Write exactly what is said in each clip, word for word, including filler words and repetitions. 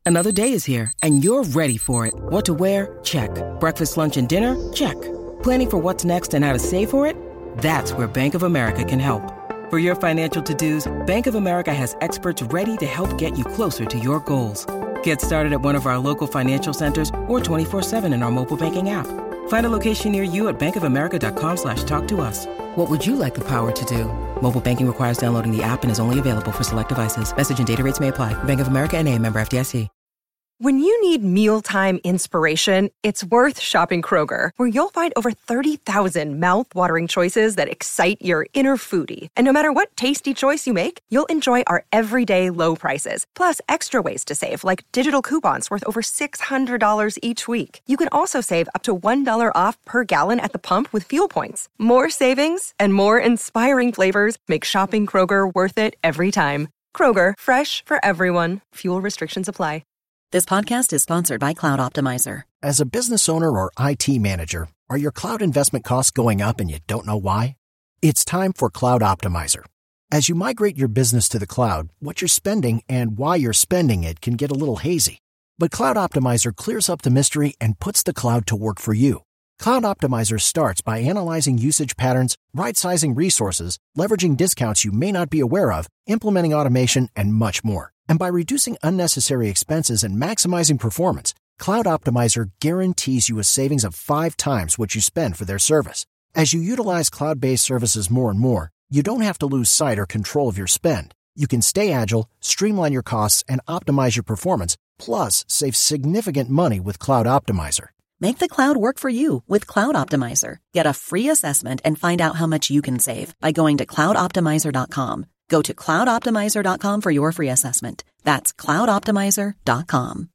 Another day is here, and you're ready for it. What to wear? Check. Breakfast, lunch, and dinner? Check. Planning for what's next and how to save for it? That's where Bank of America can help. For your financial to-dos, Bank of America has experts ready to help get you closer to your goals. Get started at one of our local financial centers or twenty-four seven in our mobile banking app. Find a location near you at bankofamerica.com slash talk to us. What would you like the power to do? Mobile banking requires downloading the app and is only available for select devices. Message and data rates may apply. Bank of America N A, member F D I C. When you need mealtime inspiration, it's worth shopping Kroger, where you'll find over thirty thousand mouth-watering choices that excite your inner foodie. And no matter what tasty choice you make, you'll enjoy our everyday low prices, plus extra ways to save, like digital coupons worth over six hundred dollars each week. You can also save up to one dollar off per gallon at the pump with fuel points. More savings and more inspiring flavors make shopping Kroger worth it every time. Kroger, fresh for everyone. Fuel restrictions apply. This podcast is sponsored by Cloud Optimizer. As a business owner or I T manager, are your cloud investment costs going up and you don't know why? It's time for Cloud Optimizer. As you migrate your business to the cloud, what you're spending and why you're spending it can get a little hazy. But Cloud Optimizer clears up the mystery and puts the cloud to work for you. Cloud Optimizer starts by analyzing usage patterns, right-sizing resources, leveraging discounts you may not be aware of, implementing automation, and much more. And by reducing unnecessary expenses and maximizing performance, Cloud Optimizer guarantees you a savings of five times what you spend for their service. As you utilize cloud-based services more and more, you don't have to lose sight or control of your spend. You can stay agile, streamline your costs, and optimize your performance, plus save significant money with Cloud Optimizer. Make the cloud work for you with Cloud Optimizer. Get a free assessment and find out how much you can save by going to cloud optimizer dot com. Go to cloud optimizer dot com for your free assessment. That's cloud optimizer dot com.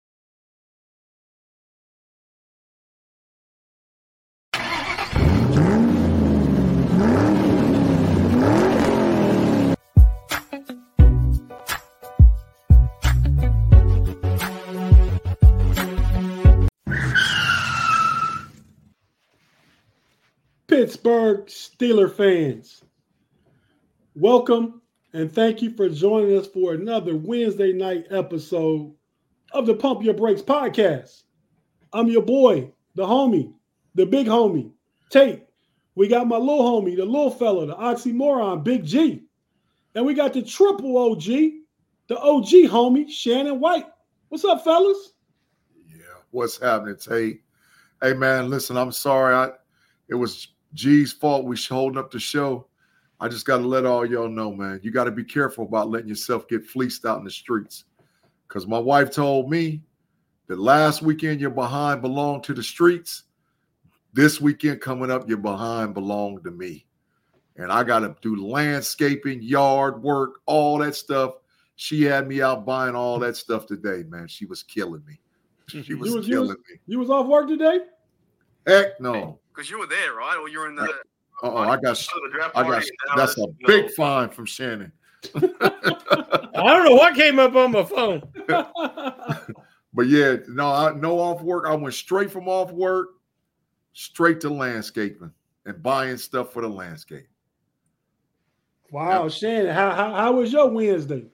Pittsburgh Steelers fans, welcome and thank you for joining us for another Wednesday night episode of the Pump Your Brakes podcast. I'm your boy, the homie, the big homie, Tate. We got my little homie, the little fella, the oxymoron, Big G. And we got the triple O G, the O G homie, Shannon White. What's up, fellas? Yeah, what's happening, Tate? Hey, man, listen, I'm sorry. I It was G's fault we holding up the show. I just got to let all y'all know, man, you got to be careful about letting yourself get fleeced out in the streets. Because my wife told me that last weekend your behind belonged to the streets. This weekend coming up, your behind belonged to me. And I got to do landscaping, yard work, all that stuff. She had me out buying all that stuff today, man. She was killing me. She was, was killing you was, me. You was off work today? Heck no. Because you were there, right? Or you were in the. Oh, I got. I got. That's a big fine from Shannon. I don't know what came up on my phone. But yeah, no, I, no off work. I went straight from off work, straight to landscaping and buying stuff for the landscape. Wow, yep. Shannon, how, how how was your Wednesday?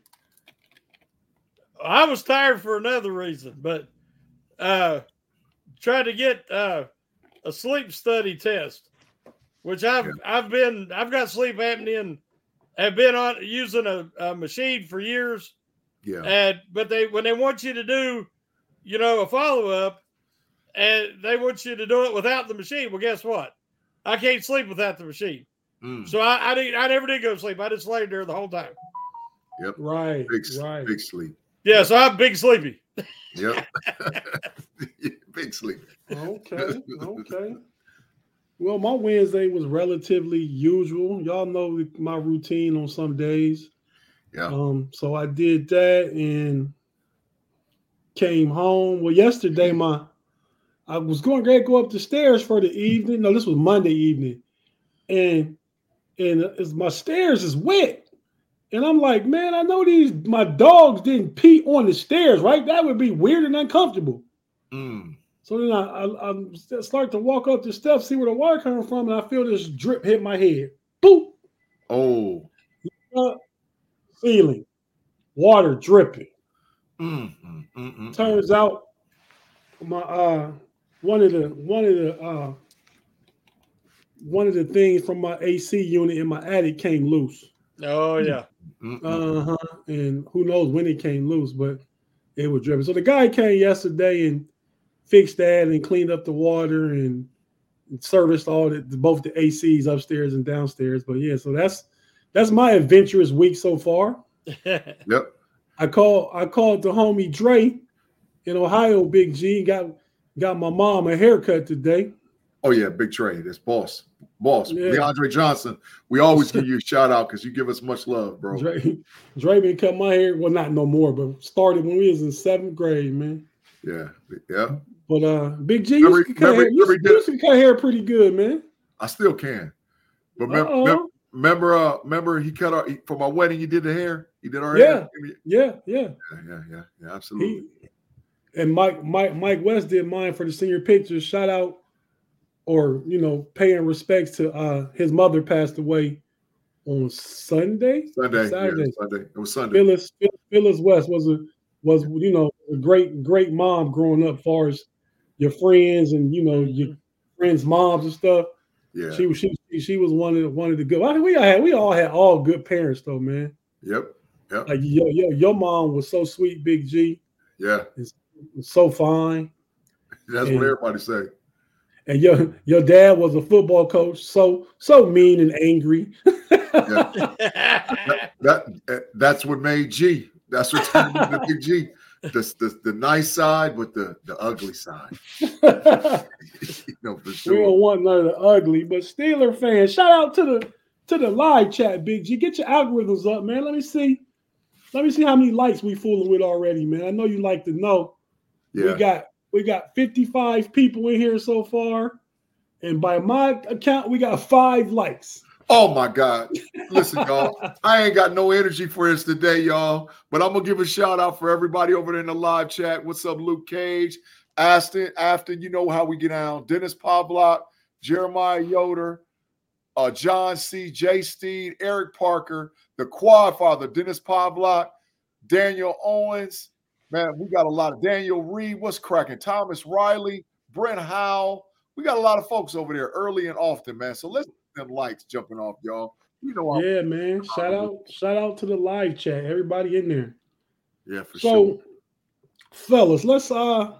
I was tired for another reason, but uh, tried to get. Uh, a sleep study test, which I've yeah. I've been I've got sleep apnea and have been on using a, a machine for years. Yeah. And but they when they want you to do, you know, a follow up, and they want you to do it without the machine. Well, guess what? I can't sleep without the machine. Mm. So I I, didn't, I never did go to sleep. I just laid there the whole time. Yep. Right. Big, right. Big sleep. Yeah. So I'm big sleepy. Yep. Big sleep. Okay. Okay. Well, my Wednesday was relatively usual. Y'all know my routine on some days. Yeah. Um, so I did that and came home. Well, yesterday my I was going to go up the stairs for the evening. No, this was Monday evening. And and it's, my stairs is wet. And I'm like, man, I know these my dogs didn't pee on the stairs, right? That would be weird and uncomfortable. Mm. So then I, I, I start to walk up the steps, see where the water coming from, and I feel this drip hit my head. Boop. Oh. Uh, ceiling. Water dripping. Mm, mm, mm, Mm-mm. Turns out, my uh, one of the one of the uh, one of the things from my A C unit in my attic came loose. Oh yeah. Uh huh. And who knows when it came loose, but it was dripping. So the guy came yesterday and fixed that and cleaned up the water and serviced all the both the A Cs upstairs and downstairs. But yeah, so that's that's my adventurous week so far. Yep. I called I called the homie Dre in Ohio, Big G, got got my mom a haircut today. Oh yeah, Big Trey. That's boss. Boss. Yeah. DeAndre Johnson. We always give you a shout out because you give us much love, bro. Dre, Dre been cut my hair. Well, not no more, but started when we was in seventh grade, man. Yeah. Yeah. But uh Big G, you can cut, hair. You, you can cut hair pretty good, man. I still can. But remember, remember, remember, uh, remember he cut our he, for my wedding. He did the hair. He did our yeah. hair. Yeah, yeah, yeah, yeah, yeah, yeah. Absolutely. He, and Mike, Mike, Mike West did mine for the senior pictures. Shout out, or you know, paying respects to uh his mother passed away on Sunday. Sunday, Saturday. Yeah, Sunday. It was Sunday. Phyllis, Phyllis West was a was you know a great great mom growing up. As far as your friends and you know your friends' moms and stuff. Yeah, she was she she was one of the, one of the good. I mean, we all had we all had all good parents though, man. Yep, yep. Like yo yo your mom was so sweet, Big G. Yeah, it's, it's so fine. That's and, what everybody say. And your your dad was a football coach, so so mean and angry. Yeah. that, that that's what made G. That's what's the Big G. The, the the nice side with the the ugly side. You know, for sure. We don't want none of the ugly, but Steeler fans, shout out to the to the live chat, Big G. Get your algorithms up, man. Let me see. Let me see how many likes we fooling with already, man. I know you like to know. Yeah. We got we got fifty-five people in here so far, and by my account, we got five likes. Oh my God. Listen, y'all, I ain't got no energy for this today, y'all. But I'm gonna give a shout out for everybody over there in the live chat. What's up, Luke Cage, Aston, Afton? You know how we get down. Dennis Pavlak, Jeremiah Yoder, uh, John C. J. Steed, Eric Parker, the Quad Father, Dennis Pavlak, Daniel Owens. Man, we got a lot of Daniel Reed. What's cracking? Thomas Riley, Brent Howell. We got a lot of folks over there early and often, man. So let's them likes jumping off, y'all. You know, I'm, yeah, man. Shout out, shout out to the live chat. Everybody in there. Yeah, for so, sure. So, fellas, let's uh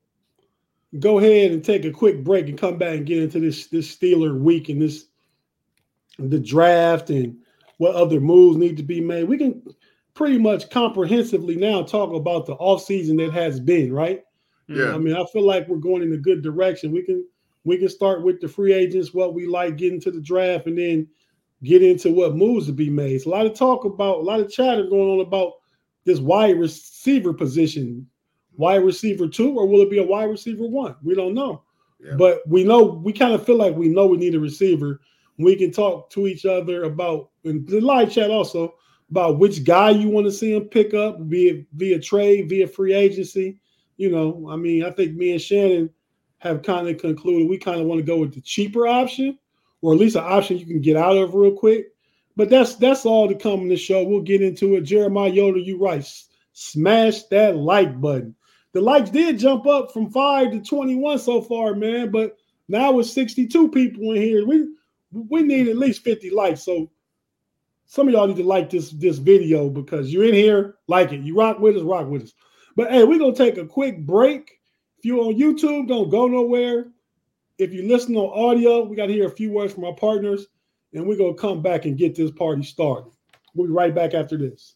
go ahead and take a quick break and come back and get into this this Steeler week and this the draft and what other moves need to be made. We can pretty much comprehensively now talk about the offseason that has been, right? Yeah. I mean, I feel like we're going in a good direction. We can we can start with the free agents, what we like, get into the draft, and then get into what moves to be made. It's a lot of talk about, a lot of chatter going on about this wide receiver position. Wide receiver two, or will it be a wide receiver one? We don't know. Yeah. But we know, we kind of feel like we know we need a receiver. We can talk to each other about, in the live chat also, about which guy you want to see him pick up, via via trade, via free agency. You know, I mean, I think me and Shannon have kind of concluded we kind of want to go with the cheaper option, or at least an option you can get out of real quick. But that's that's all to come in the show. We'll get into it. Jeremiah Yoder, you right. Smash that like button. The likes did jump up from five to twenty-one so far, man. But now with sixty-two people in here, we we need at least fifty likes. So some of y'all need to like this, this video because you're in here, like it. You rock with us, rock with us. But hey, we're going to take a quick break. If you're on YouTube, don't go nowhere. If you listen on audio, we got to hear a few words from our partners, and we're going to come back and get this party started. We'll be right back after this.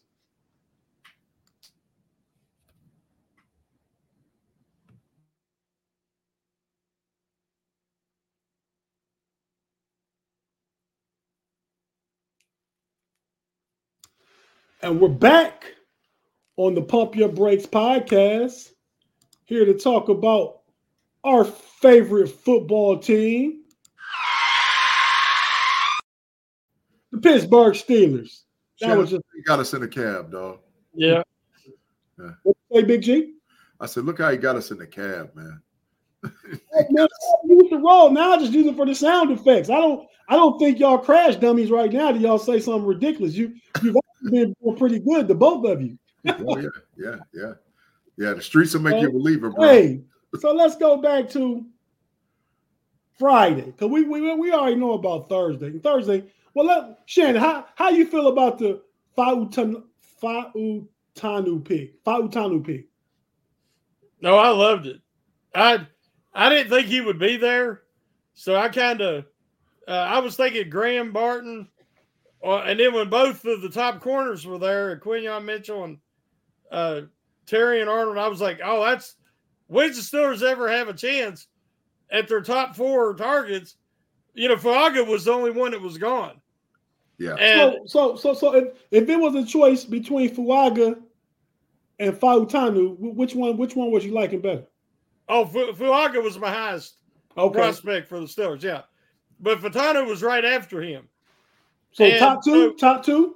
And we're back on the Pump Your Brakes podcast, here to talk about our favorite football team, the Pittsburgh Steelers. That Shannon, was just you got us in a cab, dog. Yeah. yeah. What did you say, Big G? I said, look how he got us in the cab, man. Hey, man, use the roll. Now I just use it for the sound effects. I don't I don't think y'all crash dummies right now till y'all say something ridiculous. You you've been doing pretty good, the both of you. Oh, yeah, yeah, yeah. Yeah, the streets will make so, you a believer, bro. Hey, so let's go back to Friday, because we, we we already know about Thursday. Thursday, well, let, Shannon, how how you feel about the Fa'utanu pick? Fa'utanu pick. No, I loved it. I I didn't think he would be there, so I kind of uh, I was thinking Graham Barton, uh, and then when both of the top corners were there, Quinyon Mitchell and uh, Terry and Arnold, I was like, oh, that's when's the Steelers ever have a chance at their top four targets? You know, Fuaga was the only one that was gone. Yeah. And so so so so if, if it was a choice between Fuaga and Fa'utanu, which one which one was you liking better? Oh, Fuaga was my highest okay. prospect for the Steelers, yeah. But Fatanu was right after him. So and top two, so, top two.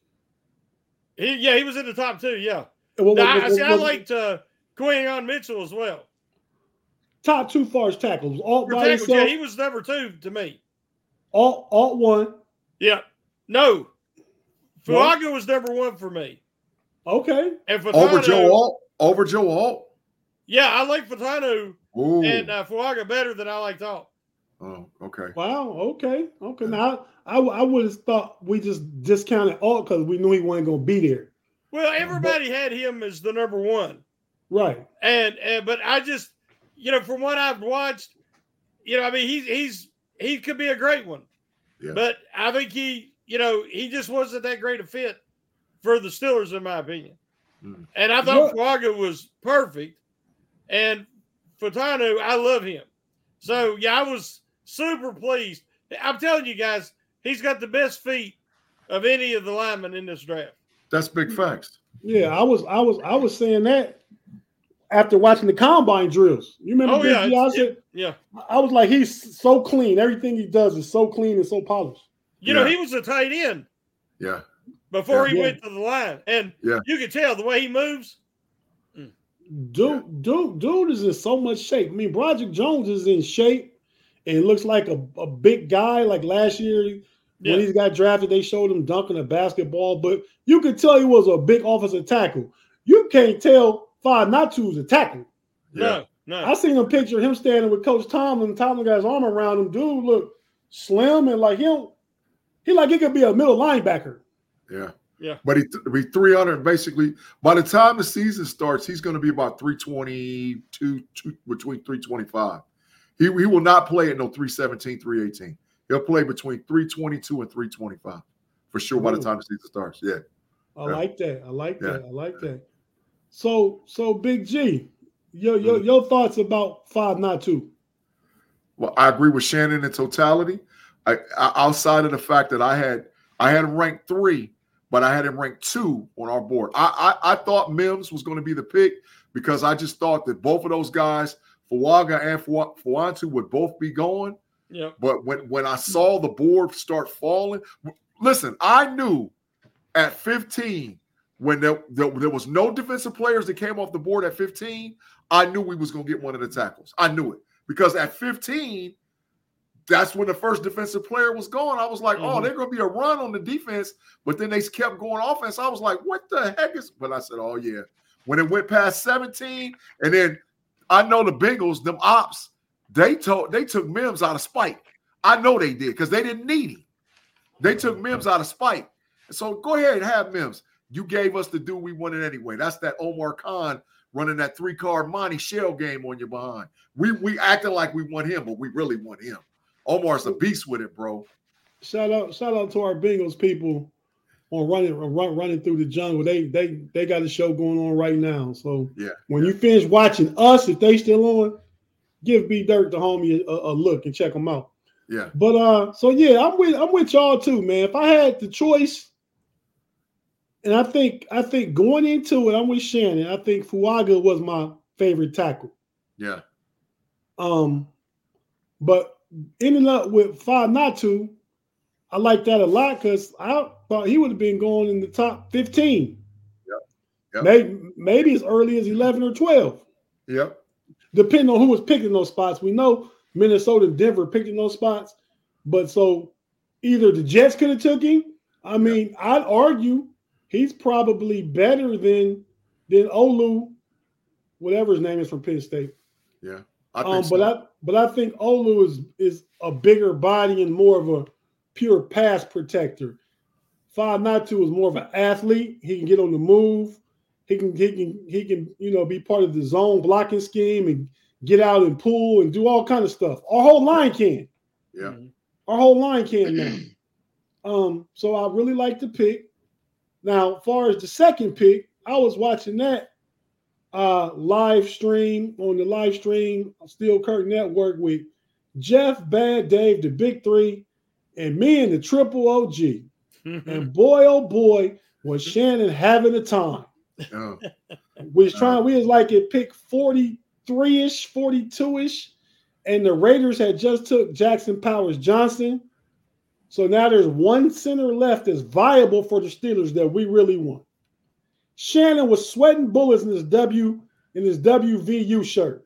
He, yeah, he was in the top two. Yeah. What, what, I, what, see, what, I liked uh, Quinyon Mitchell as well. Top two far as tackles. Alt For by tackles, himself. yeah, he was number two to me. Alt, alt one. Yeah. No. Fuaga No. was number one for me. Okay. And Fatanu, Over Joe Alt? Over Joe Alt? Yeah, I like Fatanu Ooh. and uh, Fuaga better than I liked Alt. Oh, okay. Wow. Okay. Okay. Now I, I, I would have thought we just discounted Alt because we knew he wasn't going to be there. Well, everybody had him as the number one. Right. And, and but I just, you know, from what I've watched, you know, I mean, he's he's he could be a great one. Yeah. But I think he, you know, he just wasn't that great a fit for the Steelers, in my opinion. Mm. And I thought Fuaga was perfect. And Fatanu, I love him. So, yeah, I was super pleased. I'm telling you guys, he's got the best feet of any of the linemen in this draft. That's big facts. Yeah, I was I was I was saying that after watching the combine drills. You remember oh, yeah, G? I said, it, yeah. I was like, he's so clean. Everything he does is so clean and so polished. You yeah. know, he was a tight end. Yeah. Before yeah. he yeah. went to the line. And yeah. you can tell the way he moves. Dude, yeah. dude, dude is in so much shape. I mean, Broderick Jones is in shape and looks like a, a big guy. Like last year yeah. when he got drafted, they showed him dunking a basketball, but you could tell he was a big offensive tackle. You can't tell Fa'utanu is a tackle. No, no. I seen a picture of him standing with Coach Tomlin. Tomlin got his arm around him. Dude look slim and like him. He like he could be a middle linebacker. Yeah. Yeah. But he th- be three hundred basically. By the time the season starts, he's going to be about three twenty-two, two, between three twenty-five. He, he will not play at no three seventeen, three eighteen. He'll play between three twenty-two and three twenty-five for sure. Ooh. By the time the season starts. Yeah. I yeah. like that. I like yeah. that. I like that. So, so Big G, your your, mm-hmm. your thoughts about Fa'utanu? Well, I agree with Shannon in totality. I, I, outside of the fact that I had I had him ranked three, but I had him ranked two on our board. I I, I thought Mims was going to be the pick because I just thought that both of those guys, Fuaga and Fa'utanu, would both be going. Yeah. But when, when I saw the board start falling, listen, I knew at fifteen, when there, there, there was no defensive players that came off the board at fifteen, I knew we was going to get one of the tackles. I knew it. Because at fifteen, that's when the first defensive player was gone. I was like, mm-hmm. oh, they're going to be a run on the defense. But then they kept going offense. I was like, what the heck is – but I said, oh, yeah. When it went past seventeen, and then I know the Bengals, them ops, they told they took Mims out of spite. I know they did because they didn't need him. They took Mims out of spite. So go ahead and have Mims. You gave us the dude we wanted anyway. That's that Omar Khan running that three-card Monty Shell game on your behind. We we acting like we want him, but we really want him. Omar's a beast with it, bro. Shout out, shout out to our Bengals people on running run, running through the jungle. They they they got a show going on right now. So yeah, when yeah. you finish watching us, if they still on, give B Dirt the homie a, a look and check them out. Yeah. But uh, so yeah, I'm with I'm with y'all too, man. If I had the choice, and I think I think going into it, I'm with Shannon. I think Fuaga was my favorite tackle. Yeah. Um, but ending up with Fa'utanu, I like that a lot because I thought he would have been going in the top fifteen. Yep. Yep. Maybe maybe as early as eleven or twelve. Yep. Depending on who was picking those spots. We know Minnesota and Denver picking those spots. But so either the Jets could have took him. I mean, yep. I'd argue he's probably better than than Olu whatever his name is from Penn State. Yeah. I think um, so. but I but I think Olu is is a bigger body and more of a pure pass protector. five nine two is more of an athlete. He can get on the move. He can he can he can you know be part of the zone blocking scheme and get out and pull and do all kind of stuff. Our whole line can. Yeah. Our whole line can now. Um, so I really like the pick. Now, as far as the second pick, I was watching that uh, live stream on the live stream Steel Curtain Network with Jeff, Bad Dave, the Big Three, and me and the Triple O G. And boy, oh boy, was Shannon having a time. Oh. We was trying, we was like at pick forty-three-ish, forty-two-ish, and the Raiders had just took Jackson Powers Johnson. So now there's one center left that's viable for the Steelers that we really want. Shannon was sweating bullets in his W in his W V U shirt.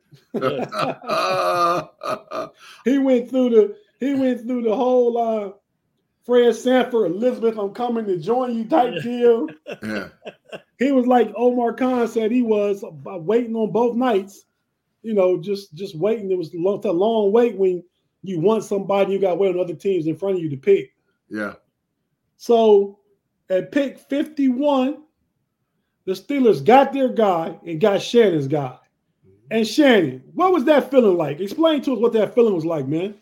he went through the he went through the whole uh, Fred Sanford, Elizabeth, I'm coming to join you type deal. Yeah. He was like Omar Khan said he was uh, waiting on both nights. You know, just just waiting. It was a long, a long wait when you want somebody, you got to wait on other teams in front of you to pick. Yeah. So at pick fifty-one, the Steelers got their guy and got Shannon's guy. And Shannon, what was that feeling like? Explain to us what that feeling was like, man.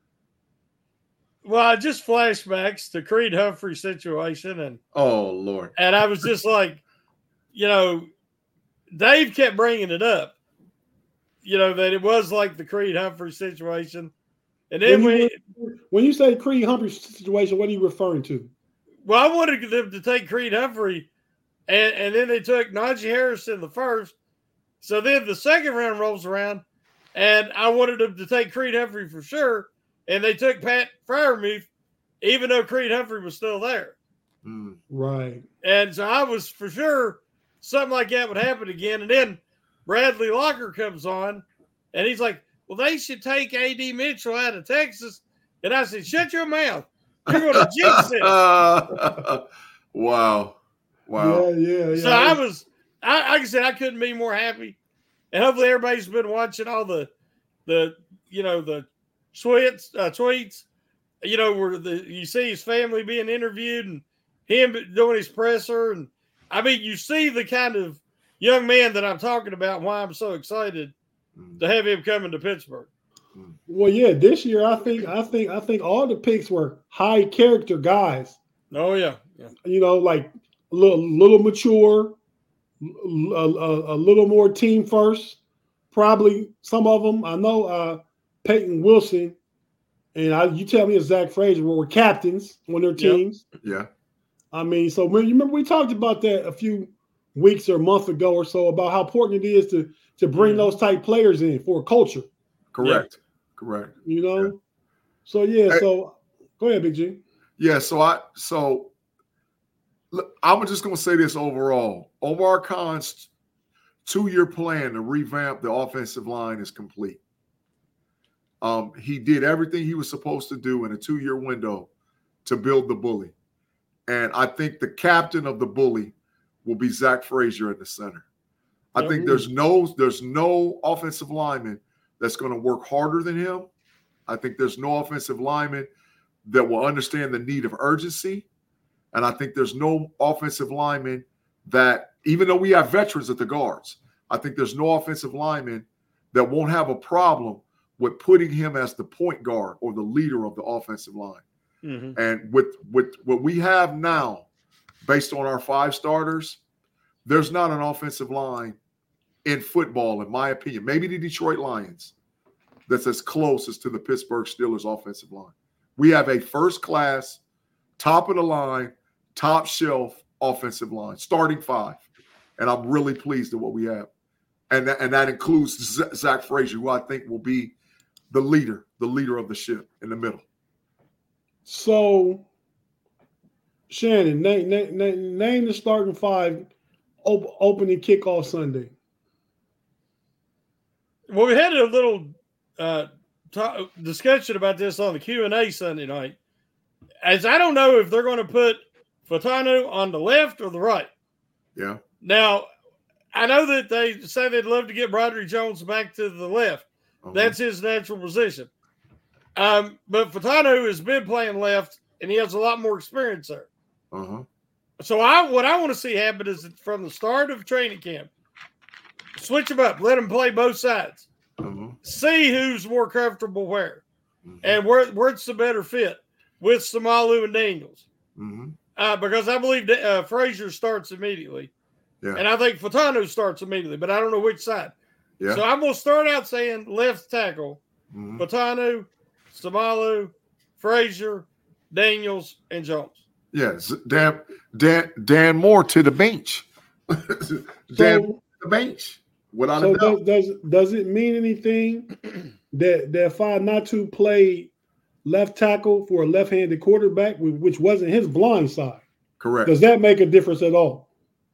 Well, just flashbacks to Creed Humphrey situation. And oh, Lord. And I was just like, you know, Dave kept bringing it up, you know, that it was like the Creed Humphrey situation. And then when you, we, when you say Creed Humphrey situation, what are you referring to? Well, I wanted them to take Creed Humphrey, and, and then they took Najee Harris in the first. So then the second round rolls around, and I wanted them to take Creed Humphrey for sure, and they took Pat Freiermuth, even though Creed Humphrey was still there. Mm. Right. And so I was for sure something like that would happen again. And then Bradley Locker comes on, and he's like, well, they should take A D Mitchell out of Texas. And I said, shut your mouth. You're going to jinx it. Wow. Wow. Yeah, yeah, yeah. So I was, I, like I said, I couldn't be more happy. And hopefully everybody's been watching all the, the you know, the tweets, uh, tweets, you know, where the you see his family being interviewed and him doing his presser. And I mean, you see the kind of young man that I'm talking about, why I'm so excited to have him coming to Pittsburgh. Well, yeah, this year I think I think I think all the picks were high character guys. Oh yeah, yeah. You know, like a little, little mature, a, a, a little more team first. Probably some of them. I know uh, Peyton Wilson and I, you tell me it's Zach Frazier were captains on their teams. Yep. Yeah. I mean, so when you remember we talked about that a few weeks or a month ago or so about how important it is to to bring mm-hmm. those type players in for a culture. Correct. Yeah. Correct. You know? Yeah. So yeah, hey, so go ahead, Big G. Yeah, so I so look, I'm just gonna say this overall. Omar Khan's two-year plan to revamp the offensive line is complete. Um, he did everything he was supposed to do in a two-year window to build the bully. And I think the captain of the bully will be Zach Frazier in the center. I Yeah. think there's no there's no offensive lineman that's going to work harder than him. I think there's no offensive lineman that will understand the need of urgency. And I think there's no offensive lineman that, even though we have veterans at the guards, I think there's no offensive lineman that won't have a problem with putting him as the point guard or the leader of the offensive line. Mm-hmm. And with, with what we have now, based on our five starters, there's not an offensive line in football, in my opinion, maybe the Detroit Lions, that's as close as to the Pittsburgh Steelers offensive line. We have a first-class, top-of-the-line, top-shelf offensive line, starting five. And I'm really pleased at what we have. And that, and that includes Zach Frazier, who I think will be the leader, the leader of the ship in the middle. So, Shannon, name, name, name, name the starting five op- opening kickoff Sunday. Well, we had a little uh, talk, discussion about this on the Q and A Sunday night. As I don't know if they're going to put Fatano on the left or the right. Yeah. Now, I know that they say they'd love to get Broderick Jones back to the left. Uh-huh. That's his natural position. Um, but Fautanu has been playing left, and he has a lot more experience there. Uh-huh. So I, what I want to see happen is that from the start of training camp, switch them up, let them play both sides, uh-huh. see who's more comfortable where, uh-huh. and where where's the better fit with Samalu and Daniels. Uh-huh. Uh, because I believe uh, Frazier starts immediately, yeah. and I think Fautanu starts immediately, but I don't know which side. Yeah. So I'm going to start out saying left tackle, uh-huh. Fautanu, Samalu, Frazier, Daniels, and Jones. Yes, Dan, Dan, Dan Moore to the bench. Dan so, to the bench. Without so a doubt. Does, does does it mean anything that that Fautanu played left tackle for a left-handed quarterback, which wasn't his blind side? Correct. Does that make a difference at all?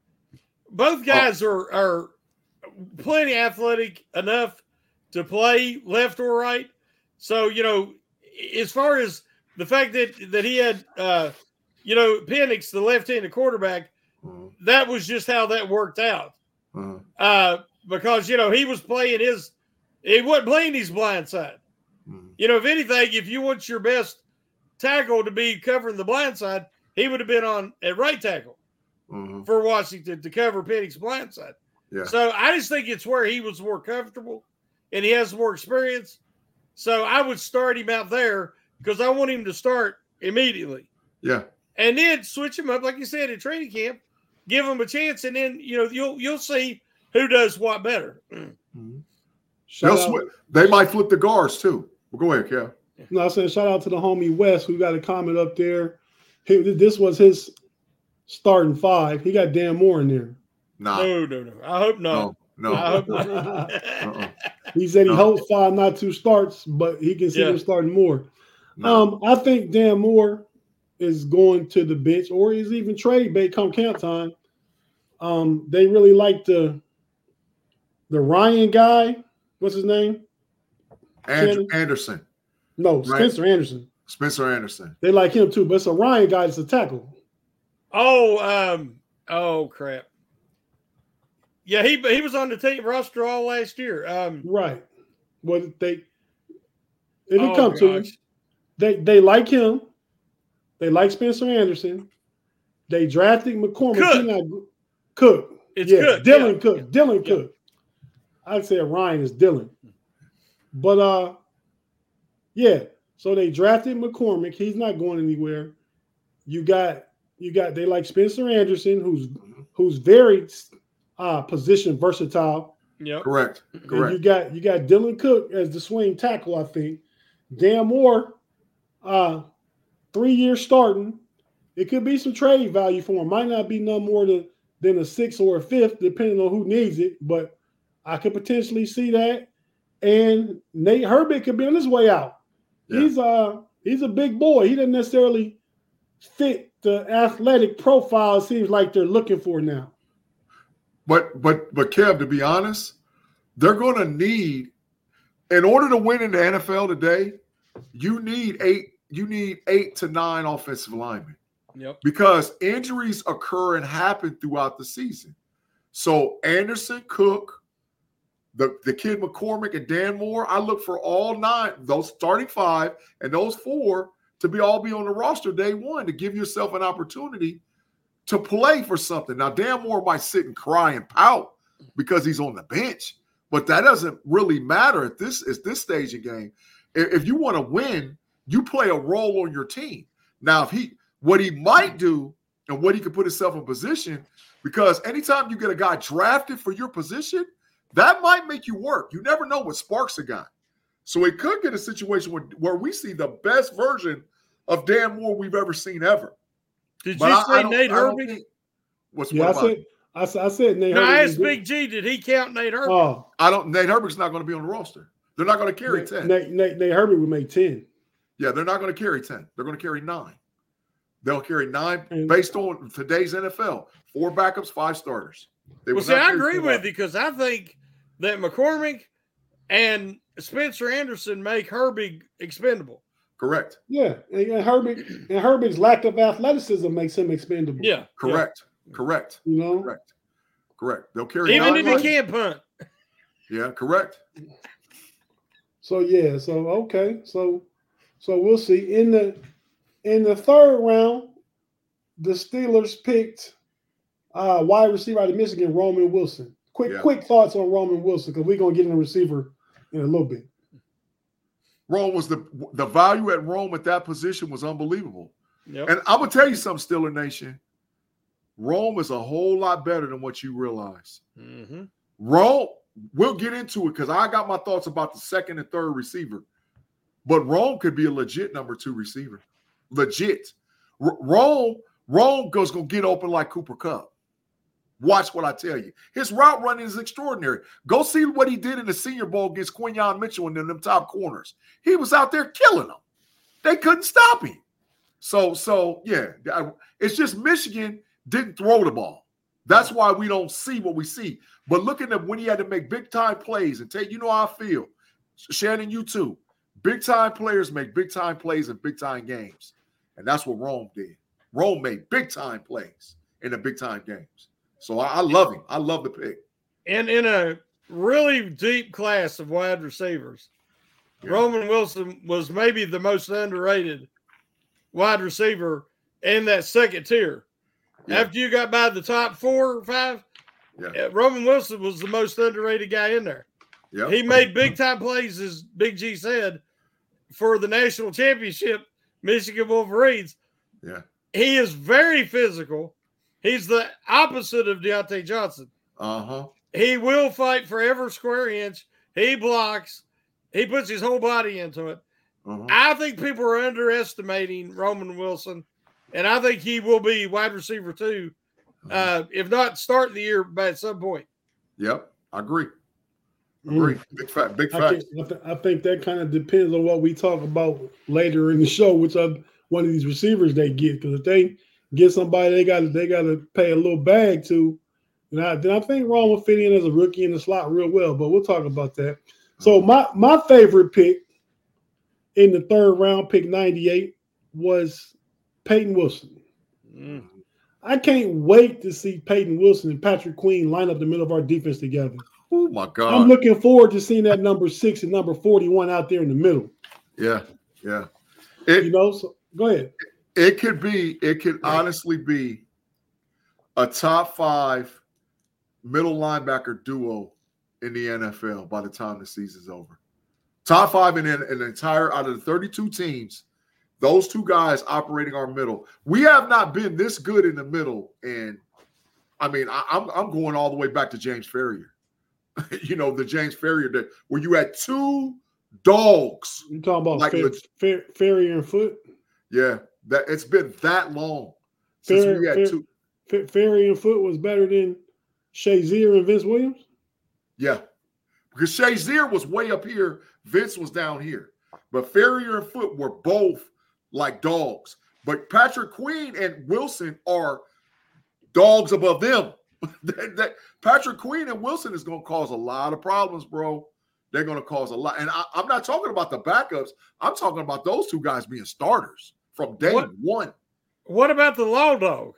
Both guys oh. are are plenty athletic enough to play left or right. So, you know, as far as the fact that that he had uh, – you know, Penix, the left-handed quarterback, uh-huh. that was just how that worked out. Uh-huh. Uh, because, you know, he was playing his – he wasn't playing his blind side. Uh-huh. You know, if anything, if you want your best tackle to be covering the blind side, he would have been on at right tackle uh-huh. for Washington to cover Penix's blind side. Yeah. So I just think it's where he was more comfortable and he has more experience. So I would start him out there because I want him to start immediately. Yeah. And then switch them up, like you said, in training camp, give them a chance, and then you know you'll you'll see who does what better. Mm-hmm. Sw- they might flip the guards too. Well, go ahead, Kev. No, I said shout out to the homie West who got a comment up there. He, this was his starting five. He got Dan Moore in there. Nah. No, no, no. I hope not. No, no. I hope not. uh-uh. He said he no. hopes Fautanu starts, but he can see yeah. him starting more. No. Um, I think Dan Moore is going to the bench, or is even trade bait come camp time. Um, they really like the the Ryan guy. What's his name? Andrew Anderson. No, right. Spencer Anderson. Spencer Anderson. They like him too, but it's a Ryan guy that's a tackle. Oh, um, oh crap. Yeah, he he was on the team roster all last year. Um, right. Well, they it'll oh come gosh. to him. They they like him. They like Spencer Anderson. They drafted McCormick. Cook. Not, Cook. It's yeah, Cook. Dylan yeah. Cook. Yeah. Dylan yeah. Cook. I'd say Ryan is Dylan. But uh, yeah. So they drafted McCormick. He's not going anywhere. You got you got they like Spencer Anderson, who's who's very uh position versatile. Yeah. Correct. Correct. And you got you got Dylan Cook as the swing tackle, I think. Dan Moore, uh, three years starting. It could be some trade value for him. Might not be no more than, than a sixth or a fifth, depending on who needs it. But I could potentially see that. And Nate Herbig could be on his way out. Yeah. He's uh he's a big boy. He doesn't necessarily fit the athletic profile it seems like they're looking for now. But but but Kev, to be honest, they're going to need, in order to win in the N F L today, you need eight. You need eight to nine offensive linemen. Yep. Because injuries occur and happen throughout the season. So Anderson, Cook, the, the kid McCormick, and Dan Moore, I look for all nine, those starting five, and those four to be all be on the roster day one to give yourself an opportunity to play for something. Now, Dan Moore might sit and cry and pout because he's on the bench, but that doesn't really matter at this, at this stage of game. If, if you want to win, you play a role on your team. Now, if he, what he might do and what he could put himself in position, because anytime you get a guy drafted for your position, that might make you work. You never know what sparks a guy. So it could get a situation where, where we see the best version of Dan Moore we've ever seen ever. Did But you I, say I Nate Herbig? Think, what's Yeah, what I about said, I said I said Nate No, Herbig. I asked Big G, did he count Nate Herbig? Oh, I don't. Nate Herbig's not going to be on the roster. They're not going to carry Nate, ten. Nate, Nate, Nate Herbig would make ten. Yeah, they're not going to carry ten. They're going to carry nine. They'll carry nine And- based on today's N F L. Four backups, five starters. They Well, will see, not I carry agree ten with out. you because I think that McCormick and Spencer Anderson make Herbig expendable. Correct. Yeah, and, and Herbig and Herbig's lack of athleticism makes him expendable. Yeah. Correct. Correct. You know, Correct. Correct. They'll carry even if nine he runs. can't punt. Yeah, correct. So yeah, so okay, so so we'll see. In the in the third round, the Steelers picked uh, wide receiver out of Michigan, Roman Wilson. Quick, Yeah. quick thoughts on Roman Wilson because we're gonna get in the receiver in a little bit. Rome was the the value at Rome at that position was unbelievable. Yep. And I'm gonna tell you something, Steeler Nation. Rome is a whole lot better than what you realize. Mm-hmm. Rome, we'll get into it because I got my thoughts about the second and third receiver. But Rome could be a legit number two receiver. Legit. R- Rome, Rome goes gonna get open like Cooper Kupp. Watch what I tell you. His route running is extraordinary. Go see what he did in the Senior Bowl against Quinyon Mitchell and them top corners. He was out there killing them. They couldn't stop him. So, so yeah, it's just Michigan didn't throw the ball. That's why we don't see what we see. But looking at when he had to make big time plays and take, you know how I feel. Shannon, you too. Big time players make big time plays in big time games. And that's what Rome did. Rome made big time plays in the big time games. So I, I love him. I love the pick. And in a really deep class of wide receivers, yeah. Roman Wilson was maybe the most underrated wide receiver in that second tier. Yeah. After you got by the top four or five, yeah. Roman Wilson was the most underrated guy in there. Yep. He made big time plays, as Big G said, for the national championship, Michigan Wolverines. Yeah, he is very physical. He's the opposite of Deontay Johnson. Uh-huh. He will fight for every square inch. He blocks. He puts his whole body into it. Uh-huh. I think people are underestimating Roman Wilson, and I think he will be wide receiver too, uh, if not start the year, but at some point. Yep, I agree. Agree. Mm. Big fact. Big fact. I, think, I, th- I think that kind of depends on what we talk about later in the show, which are one of these receivers they get. Because if they get somebody they got they got to pay a little bag to, and I, then I think Ron will fit in as a rookie in the slot real well. But we'll talk about that. So my my favorite pick in the third round, pick ninety-eight, was Peyton Wilson. Mm. I can't wait to see Peyton Wilson and Patrick Queen line up the middle of our defense together. Oh, my God. I'm looking forward to seeing that number six and number forty-one out there in the middle. Yeah, yeah. It, you know, so go ahead. It could be, it could honestly be a top five middle linebacker duo in the N F L by the time the season's over. Top five in an entire, out of the thirty-two teams, those two guys operating our middle. We have not been this good in the middle. And, I mean, I, I'm, I'm going all the way back to James Ferrier. You know, the James Ferrier that where you had two dogs. You talking about like Fer- Fer- Ferrier and Foot? Yeah, that it's been that long since Fer- we had Fer- two. Fer- Ferrier and Foot was better than Shazier and Vince Williams? Yeah, because Shazier was way up here, Vince was down here. But Ferrier and Foot were both like dogs. But Patrick Queen and Wilson are dogs above them. that, that Patrick Queen and Wilson is going to cause a lot of problems, bro. They're going to cause a lot. And I, I'm not talking about the backups. I'm talking about those two guys being starters from day what, one. What about the law dog?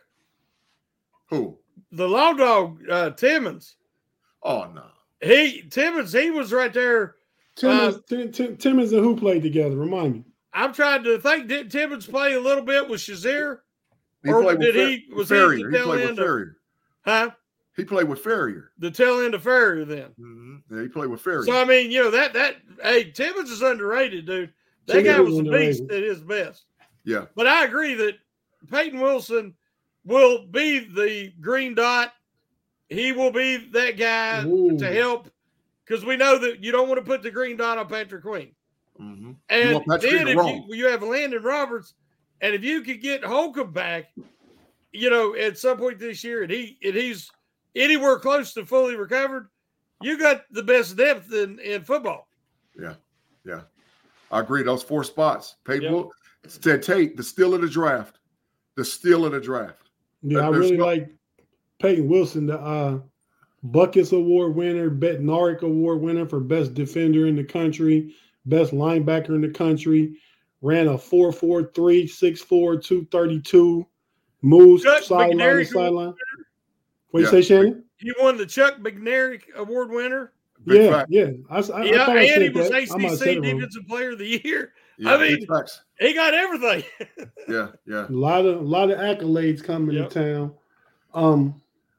Who? The law dog, uh, Timmons. Oh, no. He, Timmons, he was right there. Timmons, uh, Tim, Tim, Timmons and who played together? Remind me. I'm trying to think. Did Timmons play a little bit with Shazier? He or played did with he, was Ferrier. he, He played with Ferrier. Huh? He played with Ferrier. The tail end of Ferrier, then. Mm-hmm. Yeah, he played with Ferrier. So I mean, you know that that hey, Timmons is underrated, dude. That Timmons guy was a underrated. beast at his best. Yeah. But I agree that Peyton Wilson will be the green dot. He will be that guy Ooh. to help because we know that you don't want to put the green dot on Patrick Queen. Mm-hmm. And then if you, you have Landon Roberts, and if you could get Holcomb back, you know, at some point this year, and he and he's anywhere close to fully recovered, you got the best depth in, in football. Yeah, yeah. I agree. Those four spots. Peyton Yep. Will, Tate, the steal of the draft. The steal of the draft. Yeah, I There's really no- like Peyton Wilson, the uh, Buckets Award winner, Bednarik Award winner for best defender in the country, best linebacker in the country, ran a four four three, six four, two thirty-two, moves Chuck sideline to McNary- sideline. What Yeah. you say, Shannon? He won the Chuck McNary Award winner. Big yeah, fact. yeah. I, I, yeah, I and he was that. A C C Defensive Player of the Year. Yeah, I mean, he got everything. yeah, yeah. A lot of a lot of accolades coming yep. to town. Um,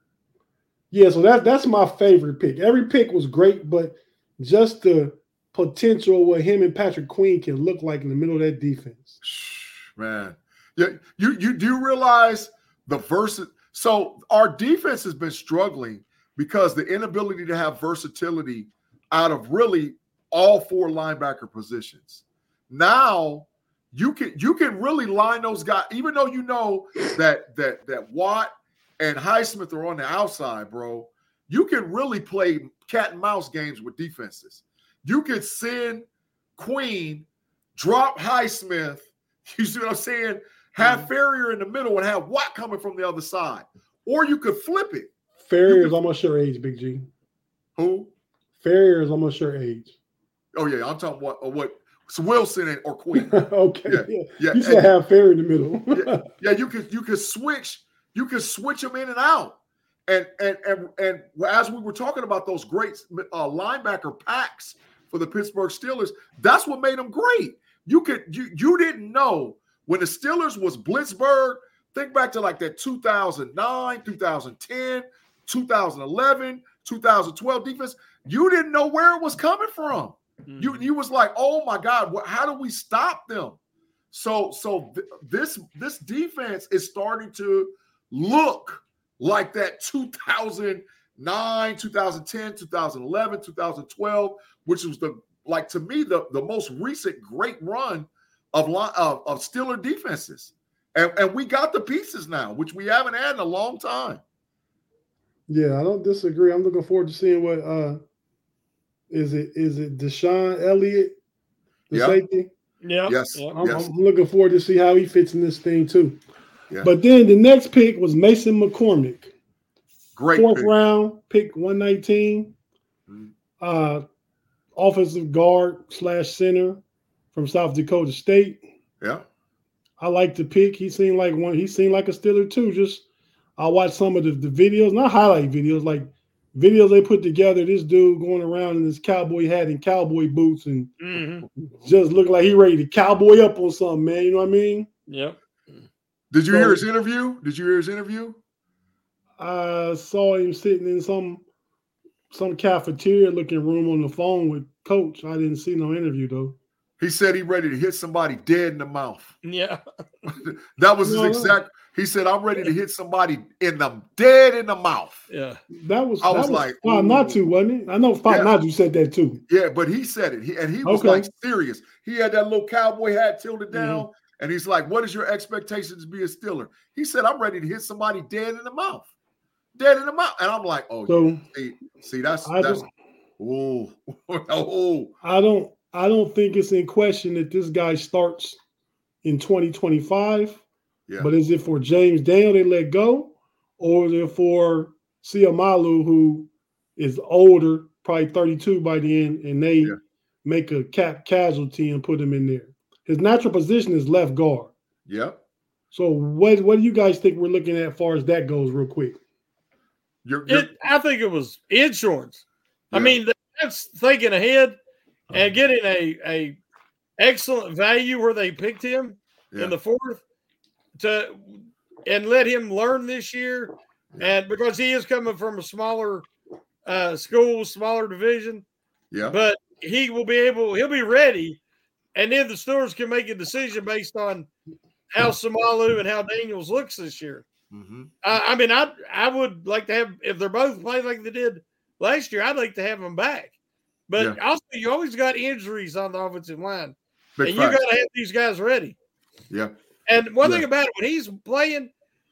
yeah, so that that's my favorite pick. Every pick was great, but just the potential what him and Patrick Queen can look like in the middle of that defense. Man, yeah, you you do you realize the versa? So our defense has been struggling because the inability to have versatility out of really all four linebacker positions. Now you can you can really line those guys, even though you know that that that Watt and Highsmith are on the outside, bro. You can really play cat and mouse games with defenses. You could send Queen, drop Highsmith. You see what I'm saying? Have mm-hmm. Ferrier in the middle and have Watt coming from the other side, or you could flip it. Ferrier could, is almost your age, Big G. Who? Ferrier is almost your age. Oh yeah, I'm talking what what it's Wilson or Queen. okay, yeah, yeah. yeah. You should have Ferrier in the middle. yeah, yeah, you could you could switch you could switch them in and out, and and and and as we were talking about those great uh, linebacker packs for the Pittsburgh Steelers, that's what made them great. You could you you didn't know when the Steelers was Blitzburg. Think back to like that two thousand nine, two thousand ten, two thousand eleven, two thousand twelve defense. You didn't know where it was coming from. Mm-hmm. You you was like, oh my God, what, how do we stop them? So so th- this this defense is starting to look like that two thousand nine, two thousand ten, two thousand eleven, two thousand twelve, which was the like to me the, the most recent great run of of, of Steeler defenses. And, and we got the pieces now, which we haven't had in a long time. Yeah, I don't disagree. I'm looking forward to seeing what uh, is it is it Deshaun Elliott, the yep. safety? Yeah. Yes. Yep. I'm, yes. I'm looking forward to see how he fits in this thing too. Yeah. But then the next pick was Mason McCormick. Great Fourth pick. round, pick one nineteen. Mm-hmm. Uh, offensive guard slash center from South Dakota State. Yeah. I like the pick. He seemed like one. He seemed like a Steeler too. Just I watched some of the, the videos, not highlight videos, like videos they put together. This dude going around in his cowboy hat and cowboy boots, and mm-hmm. just look like he ready to cowboy up on something, man. You know what I mean? Yep. Did you so, hear his interview? Did you hear his interview? I saw him sitting in some some cafeteria looking room on the phone with Coach. I didn't see no interview though. He said he ready to hit somebody dead in the mouth. Yeah. That was his no, exact. He said, I'm ready to hit somebody in the dead in the mouth. Yeah. That was I that was, was like, Five Natu, wasn't it? I know Five yeah. Natu said that too. Yeah, but he said it. He, and he was okay. like serious. He had that little cowboy hat tilted down. Mm-hmm. And he's like, what is your expectation to be a Steeler? He said, I'm ready to hit somebody dead in the mouth. Dead in the mouth. And I'm like, oh, so, see, see, that's, I that's, oh, oh. I don't, I don't think it's in question that this guy starts in twenty twenty-five. Yeah. But is it for James Daniel they let go? Or is it for Siamalu, who is older, probably thirty-two by the end, and they yeah. make a cap casualty and put him in there? His natural position is left guard. Yep. So what, what do you guys think we're looking at as far as that goes real quick? You're, you're, it, I think it was insurance. Yeah. I mean, that's thinking ahead and getting a, a excellent value where they picked him yeah. in the fourth to and let him learn this year. Yeah. And because he is coming from a smaller uh, school, smaller division. Yeah. But he will be able, he'll be ready. And then the Steelers can make a decision based on how Samalu and how Daniels looks this year. Mm-hmm. Uh, I mean, I I would like to have, if they're both playing like they did last year, I'd like to have them back. But yeah. also, you always got injuries on the offensive line. Big and facts. You got to have these guys ready. Yeah. And one yeah. thing about it, when he's playing,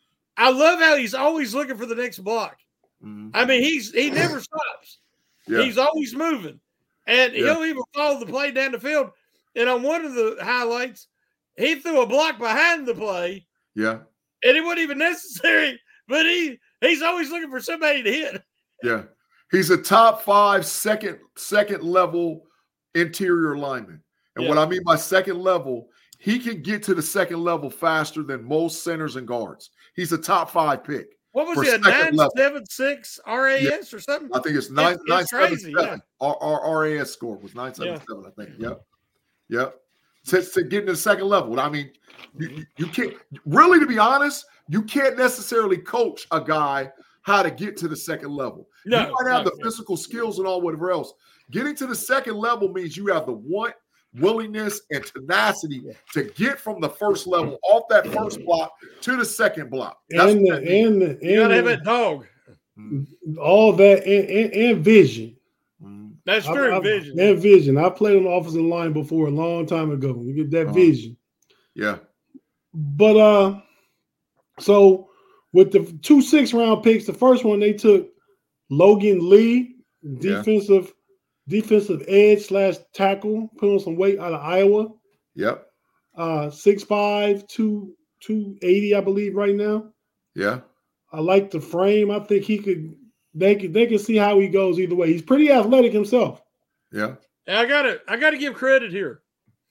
I love how he's always looking for the next block. Mm-hmm. I mean, he's he never stops. Yeah. He's always moving. And yeah. he'll even follow the play down the field. And on one of the highlights, he threw a block behind the play. Yeah. And it wasn't even necessary, but he he's always looking for somebody to hit. Yeah. He's a top five second second level interior lineman. And yeah. what I mean by second level, he can get to the second level faster than most centers and guards. He's a top five pick. What was for it? second Nine level. seven six R A S Yeah. or something? I think it's nine It's, nine it's seven crazy. seven. Yeah. Our, our R A S score was nine seven seven. Yeah. I think. Yep. Yep. To, to get to the second level. I mean, you, you can't really, to be honest, you can't necessarily coach a guy how to get to the second level. No, you might have no, the no. physical skills and all whatever else. Getting to the second level means you have the want, willingness, and tenacity to get from the first level off that first block to the second block. That's and the, what that means. and the, You gotta and have that dog. all that and, and, and vision. That's I- true. I- Vision. And vision. I played on the offensive line before a long time ago. You get that Uh-huh. vision. Yeah. But uh, so with the two six round picks, the first one they took Logan Lee, Yeah. defensive defensive edge slash tackle, put on some weight out of Iowa. Yep. Uh, six five, two two eighty, I believe, right now. Yeah. I like the frame. I think he could. They could. They can see how he goes either way. He's pretty athletic himself. Yeah. And I gotta, I gotta give credit here.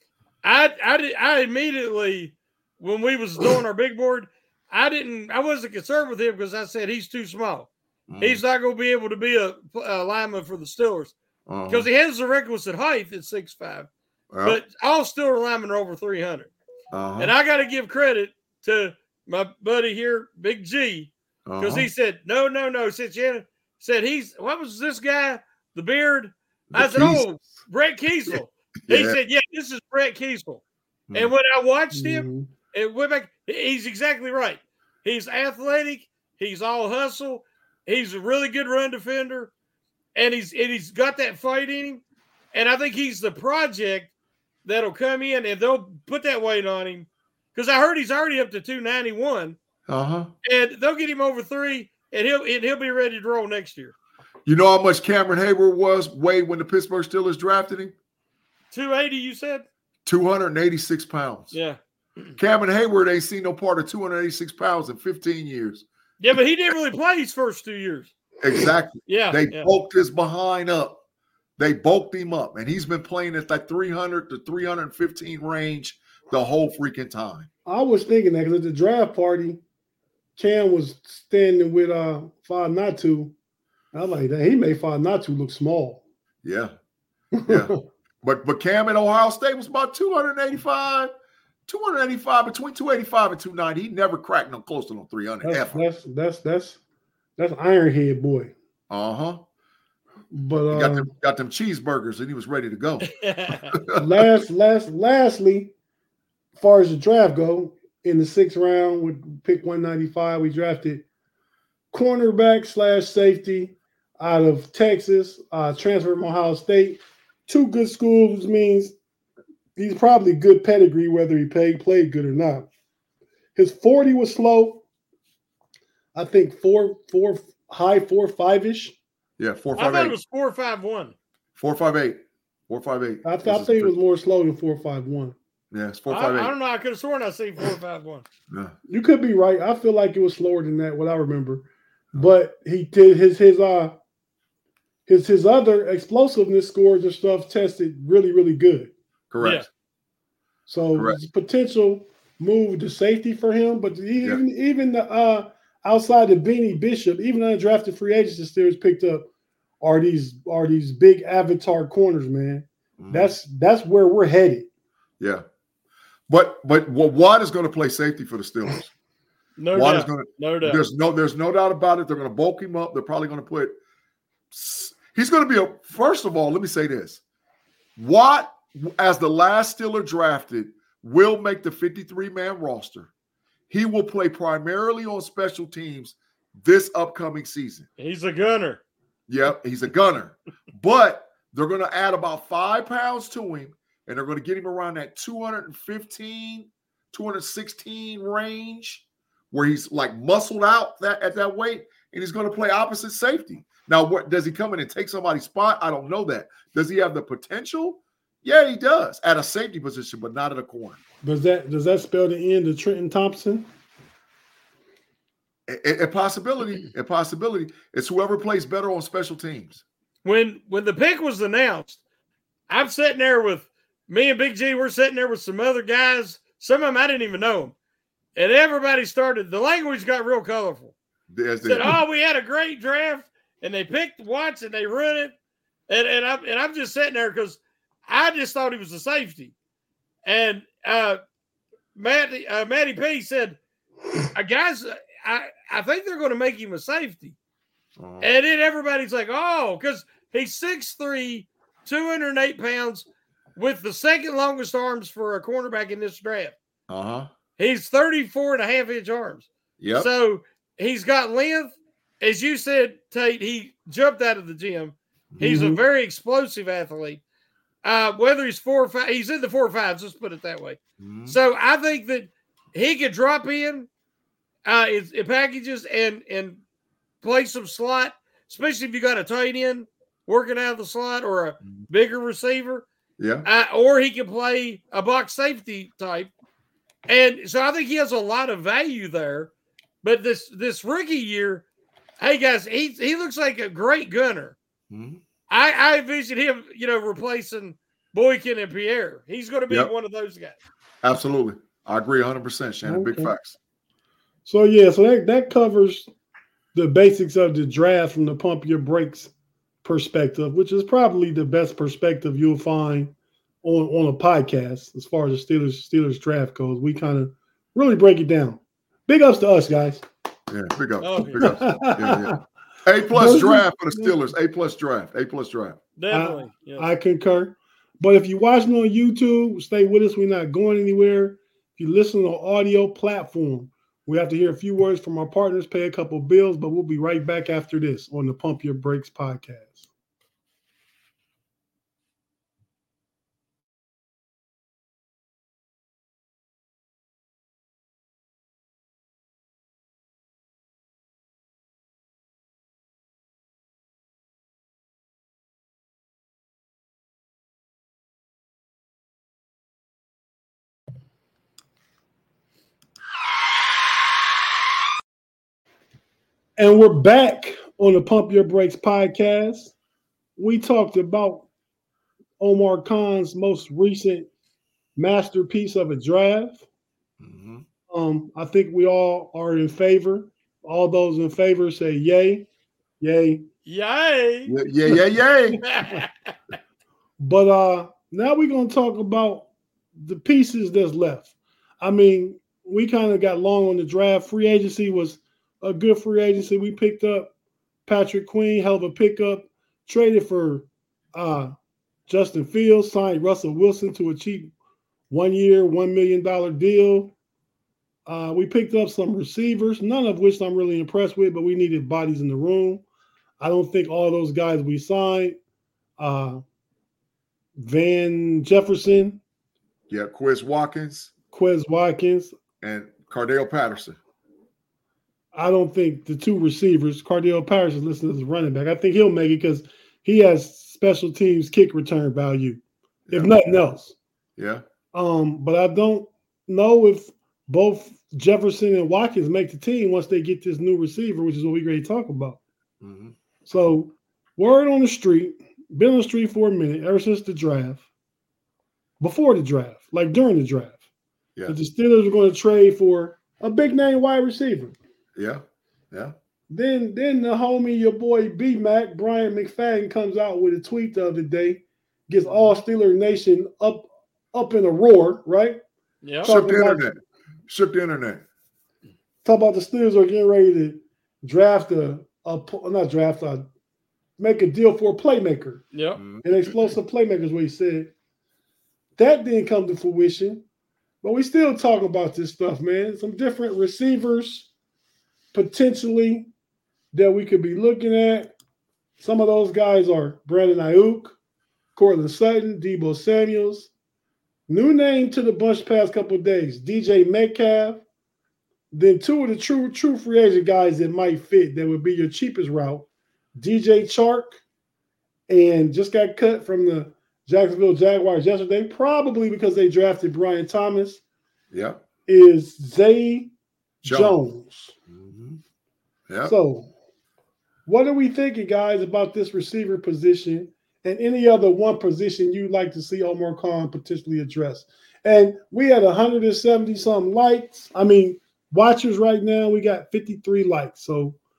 I, I, did, I immediately, when we was doing our big board, I didn't, I wasn't concerned with him because I said he's too small. Mm. He's not going to be able to be a, a lineman for the Steelers Uh-huh. because he has the requisite height at six five. Well, But all Steeler linemen are over three hundred. uh-huh. And I got to give credit to my buddy here, Big G, because uh-huh. he said, no, no, no. Since you said he's, what was this guy? The beard? I The said, Kiesel. oh, Brett Kiesel. He Yeah. said, yeah, this is Brett Kiesel. Hmm. And when I watched him, Mhm. it went back, he's exactly right. He's athletic. He's all hustle. He's a really good run defender. And he's and he's got that fight in him. And I think he's the project that'll come in and they'll put that weight on him. Because I heard he's already up to two ninety-one. Uh-huh. And they'll get him over three, and he'll and he'll be ready to roll next year. You know how much Cameron Hayward was weighed when the Pittsburgh Steelers drafted him? two eighty, you said? two hundred eighty-six pounds. Yeah. Cameron Hayward ain't seen no part of two hundred eighty-six pounds in fifteen years. Yeah, but he didn't really play his first two years. Exactly. Yeah. They yeah. bulked his behind up. They bulked him up, and he's been playing at that three hundred to three fifteen range the whole freaking time. I was thinking that because at the draft party, Cam was standing with uh Fa'anatu. I was like, that he made Fa'anatu look small. Yeah. Yeah. but but Cam at Ohio State was about two eighty-five, two eighty-five, between two eighty-five and two ninety. He never cracked no close to no three hundred. That's ever. that's that's that's that's Ironhead boy. Uh-huh. But He got uh, them got them cheeseburgers and he was ready to go. last last lastly, as far as the draft go, in the sixth round with pick one ninety-five, we drafted cornerback slash safety out of Texas, uh, transferred from Ohio State. Two good schools means he's probably good pedigree, whether he played played good or not. His forty was slow. I think four four high four five ish. Yeah, four I five thought eight. it was four five one. Four five eight. Four five eight. I, th- I think it was more slow than four five one. Yeah, it's four I, five I eight. don't know. I could have sworn I seen four five one. Yeah. You could be right. I feel like it was slower than that, what I remember. But he did his his uh his his other explosiveness scores and stuff tested really, really good. Correct. So Correct. it's a potential move to safety for him. But even even the uh outside of Beanie Bishop, even undrafted free agents the Steelers picked up are these are these big avatar corners, man. Mhm. That's that's where we're headed. Yeah. But but well, Watt is going to play safety for the Steelers. No Watt doubt. is going to No doubt. There's no, there's no doubt about it. They're going to bulk him up. They're probably going to put. He's going to be a. First of all, let me say this: Watt, as the last Steeler drafted, will make the fifty-three man roster. He will play primarily on special teams this upcoming season. He's a gunner. Yep, he's a gunner, but they're going to add about five pounds to him, and they're going to get him around that two fifteen, two sixteen range, where he's like muscled out that at that weight, and he's going to play opposite safety. Now, what does he come in and take somebody's spot? I don't know that. Does he have the potential? Yeah, he does at a safety position, but not at a corner. Does that does that spell the end of Trenton Thompson? A, a possibility, a possibility. It's whoever plays better on special teams. When when the pick was announced, I'm sitting there with me and Big G. We're sitting there with some other guys. Some of them I didn't even know them, and everybody started. The language got real colorful. There's said, the, "Oh, we had a great draft," and they picked Watts and they run it, and and I'm and I'm just sitting there because I just thought he was a safety, and uh, Matty uh, Matty P said, uh, "Guys, I I think they're going to make him a safety," uh-huh. and then everybody's like, "Oh," because he's six three, two hundred eight pounds, with the second longest arms for a cornerback in this draft. Uh huh. He's thirty-four and a half inch arms. Yeah. So he's got length. As you said, Tate, he jumped out of the gym. He's Mm-hmm. a very explosive athlete. Uh, whether he's four or five, he's in the four or fives, let's put it that way. Mm-hmm. So I think that he could drop in uh, in, in packages and, and play some slot, especially if you got a tight end working out of the slot or a bigger receiver. Yeah. Uh, or he can play a box safety type. And so I think he has a lot of value there. But this this rookie year, hey, guys, he, he looks like a great gunner. Mm-hmm. I, I envision him, you know, replacing Boykin and Pierre. He's going to be Yep. one of those guys. Absolutely. I agree one hundred percent, Shannon. Big Okay. facts. So, yeah, so that, that covers the basics of the draft from the Pump Your Brakes perspective, which is probably the best perspective you'll find on, on a podcast as far as the Steelers Steelers draft goes. We kind of really break it down. Big ups to us, guys. Yeah, big ups. Oh, Big ups. Yeah, yeah. A plus Those draft are- for the Steelers. A plus draft. A plus draft. Definitely. yes. I concur. But if you're watching on YouTube, stay with us. We're not going anywhere. If you listen on audio platform, we have to hear a few words from our partners, pay a couple bills, but we'll be right back after this on the Pump Your Brakes podcast. And we're back on the Pump Your Brakes podcast. We talked about Omar Khan's most recent masterpiece of a draft. Mm-hmm. Um, I think we all are in favor. All those in favor say yay, yay. Yay. Yeah, yeah, yeah, yeah. But uh, now we're going to talk about the pieces that's left. I mean, we kind of got long on the draft. Free agency was a good free agency. We picked up Patrick Queen, hell of a pickup. Traded for uh, Justin Fields, signed Russell Wilson to a cheap one-year, one million dollars deal. Uh, we picked up some receivers, none of which I'm really impressed with, but we needed bodies in the room. I don't think all those guys we signed, uh, Van Jefferson, Yeah, Quez Watkins Quez Watkins, and Cardale Patterson. I don't think the two receivers, Cardale Patterson, listed as a running back. I think he'll make it because he has special teams kick return value, if Yeah. nothing else. Yeah. Um, but I don't know if both Jefferson and Watkins make the team once they get this new receiver, which is what we're going to talk about. Mm-hmm. So, word on the street, been on the street for a minute, ever since the draft, before the draft, like during the draft, Yeah. that the Steelers were going to trade for a big name wide receiver. Yeah. Yeah. Then, then the homie, your boy B Mac, Brian McFadden, comes out with a tweet the other day, gets all Steeler Nation up, up in a roar, right? Yeah. So- Shook the internet. Shook the internet. Talk about the Steelers are getting ready to draft a, a not draft, a, make a deal for a playmaker, Yep. Mhm. an explosive playmaker is what he said. That didn't come to fruition, but we still talking about this stuff, man. Some different receivers potentially that we could be looking at. Some of those guys are Brandon Ayuk, Cortland Sutton, Deebo Samuels. New name to the bunch past couple of days, D J Metcalf. Then two of the true true free agent guys that might fit that would be your cheapest route, D J Chark, and just got cut from the Jacksonville Jaguars yesterday, probably because they drafted Brian Thomas, Yeah. is Zay Jones. Jones. Mm-hmm. Yeah. So, what are we thinking, guys, about this receiver position and any other one position you'd like to see Omar Khan potentially address? And we had one hundred seventy some likes. I mean, watchers right now, we got fifty-three likes. So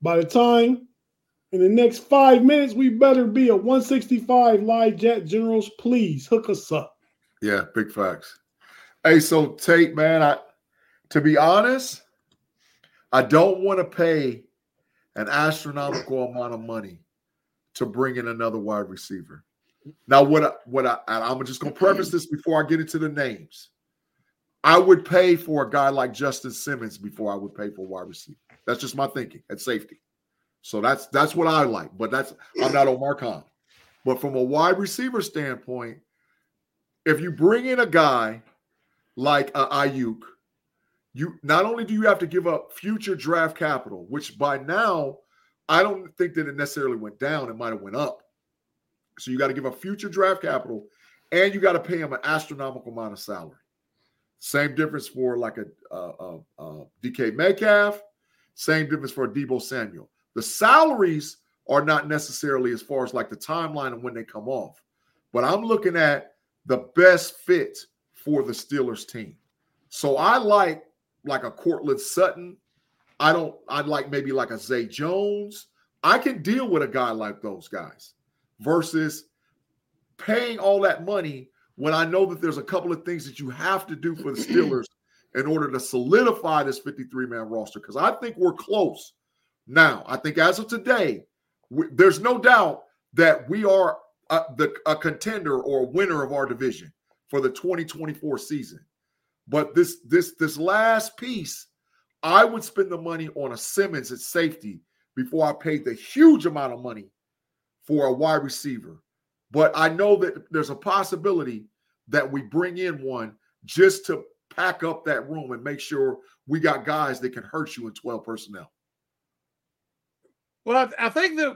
By the time in the next five minutes, we better be at one sixty-five live jet generals. Please hook us up. Yeah, big facts. Hey, so Tate, man, I to be honest, I don't want to pay an astronomical amount of money to bring in another wide receiver. Now, what I, what I, I'm just going to preface this before I get into the names. I would pay for a guy like Justin Simmons before I would pay for a wide receiver. That's just my thinking at safety. So that's that's what I like. But that's I'm not Omar Khan. But from a wide receiver standpoint, if you bring in a guy like uh, Ayuk, you not only do you have to give up future draft capital, which by now I don't think that it necessarily went down. It might have went up. So you got to give up future draft capital, and you got to pay him an astronomical amount of salary. Same difference for like a, a, a, a D K Metcalf. Same difference for a Deebo Samuel. The salaries are not necessarily as far as like the timeline and when they come off. But I'm looking at the best fit for the Steelers team. So I like like a Courtland Sutton. I don't, I'd like maybe like a Zay Jones. I can deal with a guy like those guys versus paying all that money when I know that there's a couple of things that you have to do for the Steelers in order to solidify this fifty-three man roster. Because I think we're close. Now, I think as of today, we, there's no doubt that we are a, the, a contender or a winner of our division for the twenty twenty-four season. But this this this last piece, I would spend the money on a Simmons at safety before I paid the huge amount of money for a wide receiver. But I know that there's a possibility that we bring in one just to pack up that room and make sure we got guys that can hurt you in twelve personnel. Well, I, I think that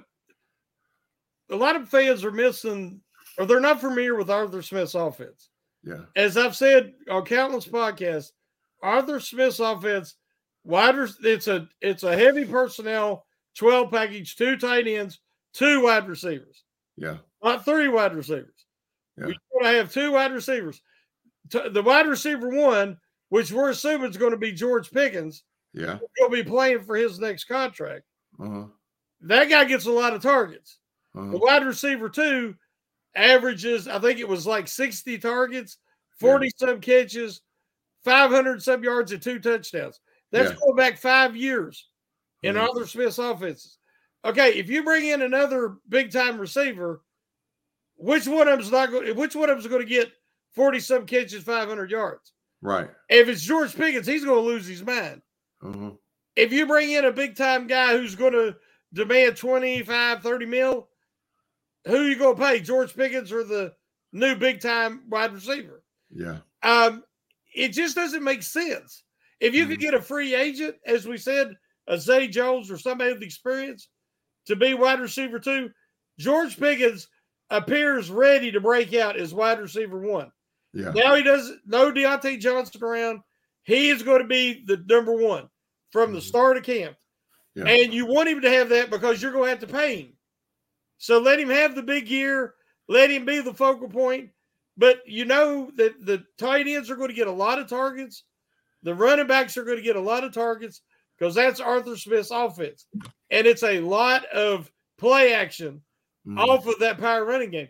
a lot of fans are missing, or they're not familiar with Arthur Smith's offense. Yeah. As I've said on countless podcasts, Arthur Smith's offense, wide, it's a it's a heavy personnel, twelve package, two tight ends, two wide receivers. Yeah. Not three wide receivers. Yeah. We want to have two wide receivers. The wide receiver one, which we're assuming is going to be George Pickens, yeah, will be playing for his next contract. Uh-huh. That guy gets a lot of targets. Uh-huh. The wide receiver two averages, I think it was like sixty targets, forty yeah. some catches, five hundred some yards, and two touchdowns. That's yeah. going back five years in uh-huh. Arthur Smith's offenses. Okay, if you bring in another big time receiver, which one of them's not going? Which one of them's going to get forty some catches, five hundred yards? Right. If it's George Pickens, he's going to lose his mind. Uh-huh. If you bring in a big time guy who's going to demand twenty-five, thirty mil, who are you going to pay, George Pickens or the new big time wide receiver? Yeah. Um, it just doesn't make sense. If you mm-hmm. could get a free agent, as we said, a Zay Jones or somebody with experience to be wide receiver two, George Pickens appears ready to break out as wide receiver one. Yeah. Now he doesn't no Deontay Johnson around. He is going to be the number one from the start of camp. Yeah. And you want him to have that because you're going to have to pay him. So let him have the big year. Let him be the focal point. But you know that the tight ends are going to get a lot of targets. The running backs are going to get a lot of targets because that's Arthur Smith's offense. And it's a lot of play action mm. off of that power running game.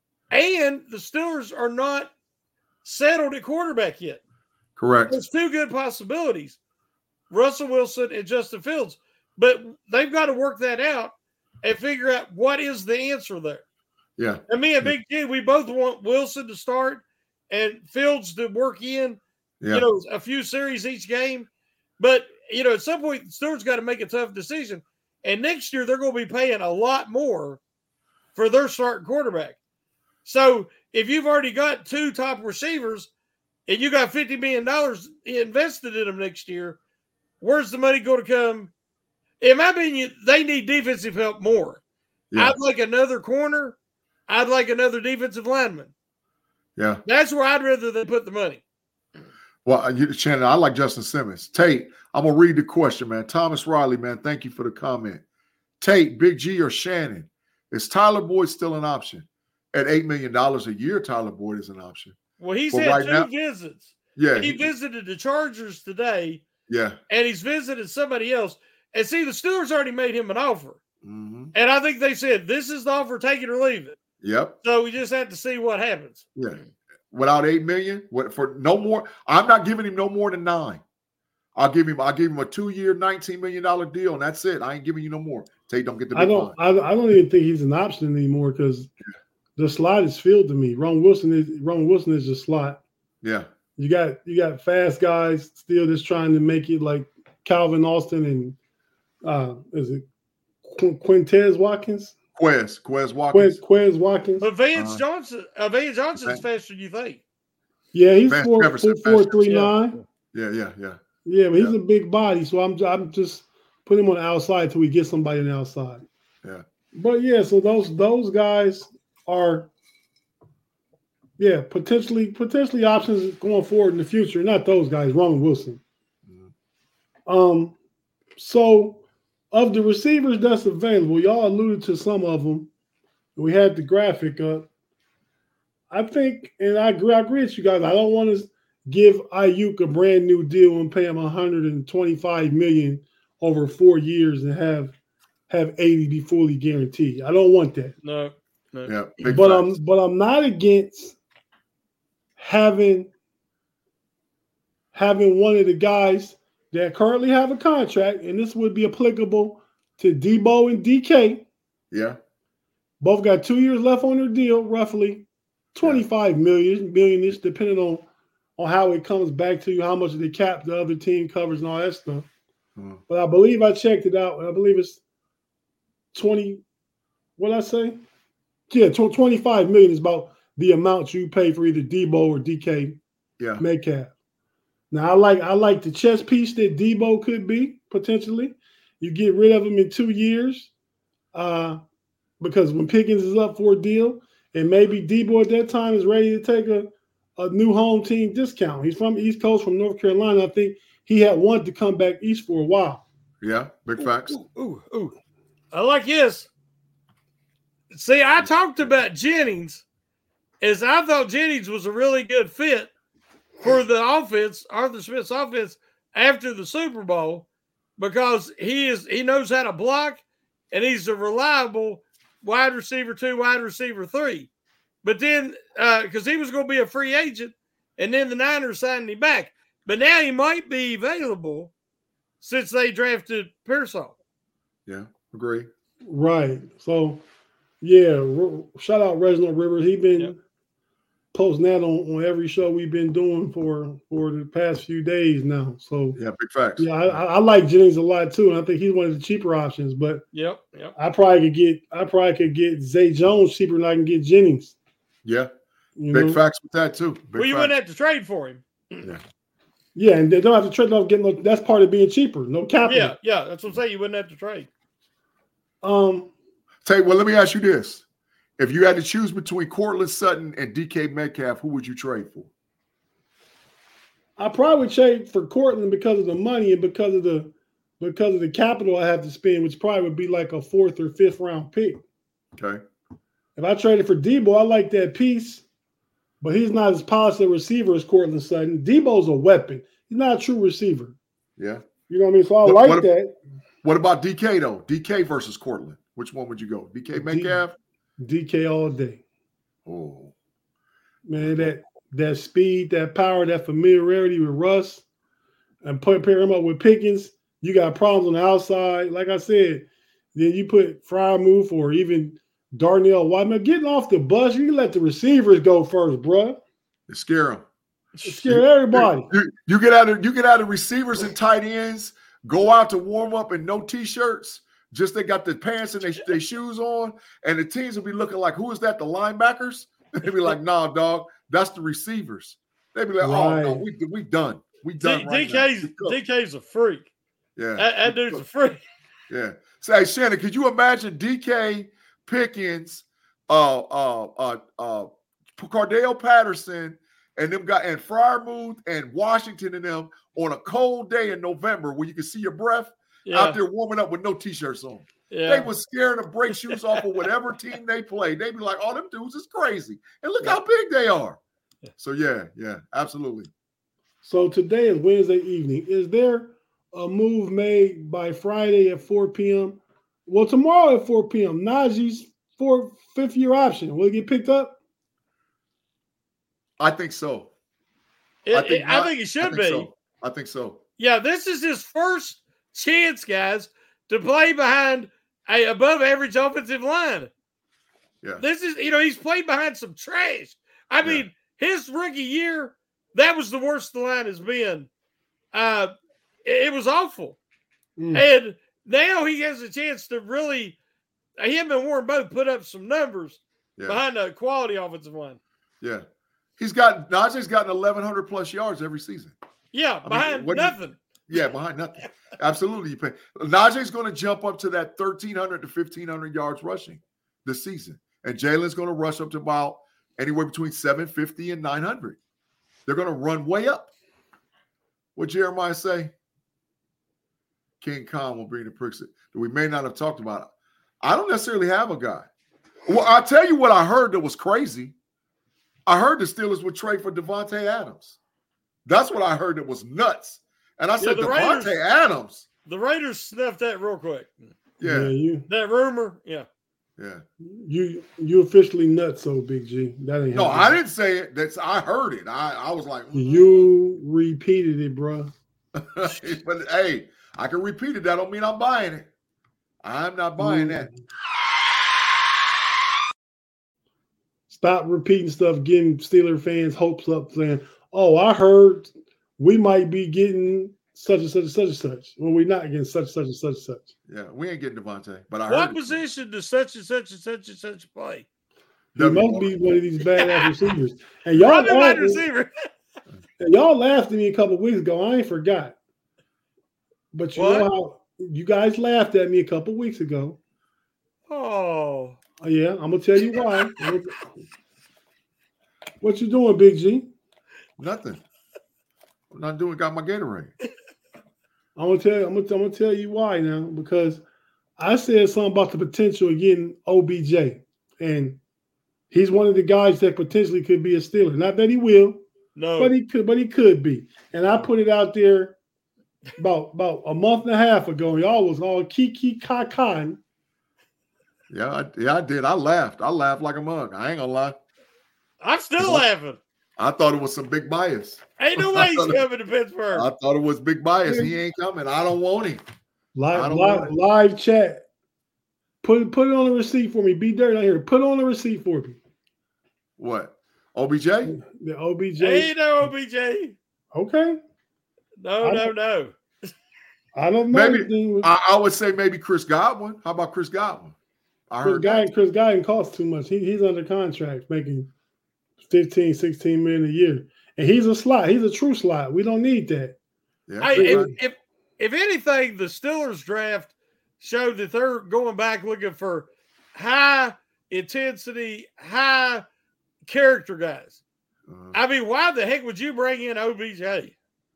And the Steelers are not settled at quarterback yet. Correct. There's two good possibilities, Russell Wilson and Justin Fields. But they've got to work that out and figure out what is the answer there. Yeah. And me and Big G, we both want Wilson to start and Fields to work in, yeah. you know, a few series each game. But, you know, at some point, the Steelers got to make a tough decision. And next year, they're going to be paying a lot more for their starting quarterback. So if you've already got two top receivers and you got fifty million dollars invested in them next year, where's the money going to come? In my opinion, they need defensive help more. Yeah. I'd like another corner. I'd like another defensive lineman. Yeah. That's where I'd rather they put the money. Well, you, Shannon, I like Justin Simmons. Tate, I'm going to read the question, man. Thomas Riley, man, thank you for the comment. Tate, Big G, or Shannon, is Tyler Boyd still an option? At eight million dollars a year, Tyler Boyd is an option. Well, he's but had right two now, visits. Yeah. He visited the Chargers today. Yeah. And he's visited somebody else. And see, the Steelers already made him an offer. Mm-hmm. And I think they said, this is the offer, take it or leave it. Yep. So we just have to see what happens. Yeah. Without eight million, what for no more? I'm not giving him no more than nine. I'll give him. I'll give him a two-year, nineteen million dollar deal, and that's it. I ain't giving you no more. Tate don't get the. Big I don't. I, I don't even think he's an option anymore because yeah. the slot is filled to me. Ron Wilson is Ron Wilson is a slot. Yeah. You got you got fast guys still just trying to make it like Calvin Austin and uh, is it Qu- Quintez Watkins? Quez, Quez Watkins. Quez, Quez Watkins. But Vance uh, Johnson, uh, Vance Johnson's faster than you think. Yeah, he's Vance four, Jefferson four, four faster. three nine. Yeah, yeah, yeah. Yeah, but he's yeah. a big body, so I'm I'm just putting him on the outside until we get somebody on the outside. Yeah. But yeah, so those those guys are yeah, potentially potentially options going forward in the future. Not those guys, Ron Wilson. Mm-hmm. Um, so of the receivers that's available, y'all alluded to some of them. We had the graphic up. I think, and I agree, I agree with you guys. I don't want to give Ayuk a brand new deal and pay him one hundred twenty-five million dollars over four years and have have eighty be fully guaranteed. I don't want that. No, no. Yeah, big but facts. I'm but I'm not against having having one of the guys that currently have a contract, and this would be applicable to Debo and D K. Yeah. Both got two years left on their deal, roughly twenty-five yeah. million, million-ish, depending on, on how it comes back to you, how much of the cap the other team covers and all that stuff. Hmm. But I believe I checked it out. I believe it's twenty, what did I say? Yeah, twenty-five million is about the amount you pay for either Debo or D K yeah. Metcalf. Now, I like I like the chess piece that Debo could be, potentially. You get rid of him in two years. Uh, because when Pickens is up for a deal, and maybe Debo at that time is ready to take a, a new home team discount. He's from the East Coast, from North Carolina. I think he had wanted to come back east for a while. Yeah, big facts. Ooh, ooh, ooh. I like this. See, I talked about Jennings as I thought Jennings was a really good fit for the offense, Arthur Smith's offense, after the Super Bowl, because he is he knows how to block, and he's a reliable wide receiver two, wide receiver three. But then, because uh, he was going to be a free agent, and then the Niners signed him back. But now he might be available since they drafted Pearsall. Yeah, agree. Right. So, yeah, shout out Reginald Rivers. He's been yep. posting that on, on every show we've been doing for, for the past few days now. So, yeah, big facts. Yeah, I, I like Jennings a lot too, and I think he's one of the cheaper options. But yep, yep. I probably could get I probably could get Zay Jones cheaper than I can get Jennings. Yeah, you big know? facts with that too. Big well, you facts. wouldn't have to trade for him. Yeah, yeah, and they don't have to trade off getting. No, that's part of being cheaper. No capital. Yeah, yeah, that's what I'm saying. You wouldn't have to trade. Um, Tay, well, let me ask you this: if you had to choose between Courtland Sutton and D K Metcalf, who would you trade for? I probably would trade for Courtland because of the money and because of the because of the capital I have to spend, which probably would be like a fourth or fifth round pick. Okay. If I traded for Debo, I like that piece, but he's not as polished a receiver as Courtland Sutton. Debo's a weapon. He's not a true receiver. Yeah. You know what I mean? So I what, like what, that. What about D K though? D K versus Courtland. Which one would you go? D K Metcalf? D K all day. Oh. Man, that that speed, that power, that familiarity with Russ, and put pair him up with Pickens, you got problems on the outside. Like I said, then you put Freiermuth or even Darnell Whiteman getting off the bus. You let the receivers go first, bro. They scare them. Scare everybody. You, you, you get out of you get out of receivers and tight ends. Go out to warm up in no t-shirts. Just they got the pants and they, they shoes on, and the teams will be looking like, who is that? The linebackers? They'd be like, nah, dog, that's the receivers. They'd be like, right. oh no, we we done. We done. D- right DK's now. D K's a freak. Yeah. That, that dude's a freak. Yeah. Say, so, hey, Shannon, could you imagine D K, Pickens, uh, uh, uh, uh, Cordell Patterson, and them guys, and Freiermuth and Washington and them on a cold day in November where you can see your breath Yeah. out there warming up with no t-shirts on. Yeah. They was scared to break shoes off of whatever team they play. They'd be like, oh, them dudes is crazy. And look yeah. how big they are. Yeah. So, yeah, yeah, absolutely. So today is Wednesday evening. Is there a move made by Friday at four p.m. Well, tomorrow at four p.m. Najee's four, fifth year option. Will it get picked up? I think so. It, I think it, not, I think it should I think be. So. I think so. Yeah, this is his first chance, guys, to play behind a above average offensive line. Yeah. This is, you know, he's played behind some trash. I mean, yeah. his rookie year, that was the worst the line has been. Uh, it, it was awful. Mm. And now he has a chance to really, him and Warren both put up some numbers yeah. behind a quality offensive line. Yeah. He's got, Najee's gotten eleven hundred plus yards every season. Yeah, behind I mean, nothing. You, yeah, behind nothing. Absolutely. You pay. Najee's going to jump up to that thirteen hundred to fifteen hundred yards rushing this season. And Jalen's going to rush up to about anywhere between seven fifty and nine hundred. They're going to run way up. What Jeremiah say? King Khan will bring the pricks that we may not have talked about. It. I don't necessarily have a guy. Well, I'll tell you what I heard that was crazy. I heard the Steelers would trade for Devontae Adams. That's what I heard that was nuts. And I said, yeah, Devontae Raiders, Adams. The Raiders snuffed that real quick. Yeah. yeah you, that rumor, yeah. Yeah. You you officially nuts, so Big G. That ain't No, happening. I didn't say it. That's I heard it. I, I was like, mm. You repeated it, bro. But hey, I can repeat it. That don't mean I'm buying it. I'm not buying mm. that. Stop repeating stuff, getting Steeler fans' hopes up, saying, oh, I heard we might be getting such and such and such and such. Well, we're not getting such and such and such and such. Yeah, we ain't getting Devontae. But I what heard position it. does such and such and such and such play? He w- must be one of these badass receivers. And y'all laughed, receiver. and y'all laughed at me a couple of weeks ago. I ain't forgot. But you what? know how you guys laughed at me a couple of weeks ago. Oh. Oh, yeah, I'm gonna tell you why. What you doing, Big G? Nothing. I'm not doing. Got my Gatorade. I'm gonna tell you. I'm gonna, I'm gonna tell you why now, because I said something about the potential of getting O B J, and he's one of the guys that potentially could be a Steeler. Not that he will, no, but he could. But he could be. And I put it out there about about a month and a half ago. Y'all was all kiki kakan. Yeah, I, yeah, I did. I laughed. I laughed like a mug. I ain't gonna lie. I'm still laughing. I thought it was some big bias. Ain't no way he's coming to Pittsburgh. I thought it was big bias. He ain't coming. I don't want him. Live, live, live chat. Put put it on the receipt for me. Be dirty out here. Put it on the receipt for me. What? O B J? The O B J. Ain't no O B J. Okay. No, I no, no. I don't know. Maybe I, I would say maybe Chris Godwin. How about Chris Godwin? I Chris heard Godwin, Chris Godwin costs too much. He, he's under contract making fifteen, sixteen million a year. And he's a slot. He's a true slot. We don't need that. Yeah. Hey, if, if if anything, the Steelers draft showed that they're going back looking for high intensity, high character guys. Uh, I mean, why the heck would you bring in O B J?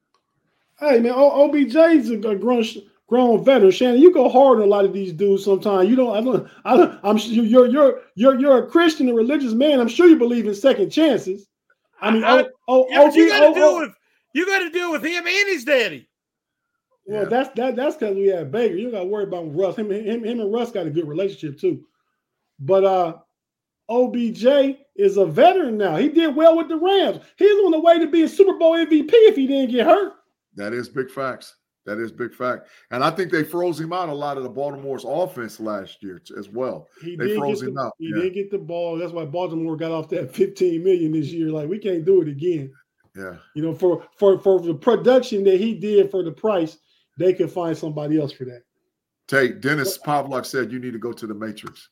Hey, man, o- OBJ's a, a grown grown veteran. Shannon, you go hard on a lot of these dudes sometimes. You don't, I don't, I don't, I'm sure you're, you're, you're, you're a Christian and religious man. I'm sure you believe in second chances. I mean, I, oh, oh, yeah, but you got to deal oh, with, you got to deal with him and his daddy. Well, yeah. that's that. That's because we have Baker. You got to worry about Russ. Him, him, him, and Russ got a good relationship too. But uh, O B J is a veteran now. He did well with the Rams. He's on the way to be a Super Bowl M V P if he didn't get hurt. That is big facts. That is big fact. And I think they froze him out a lot of the Baltimore's offense last year as well. He they did froze get him the, out. He yeah. did get the ball. That's why Baltimore got off that fifteen million dollars this year. Like, we can't do it again. Yeah. You know, for, for, for the production that he did for the price, they could find somebody else for that. Tate, Dennis Pavlak said you need to go to the Matrix.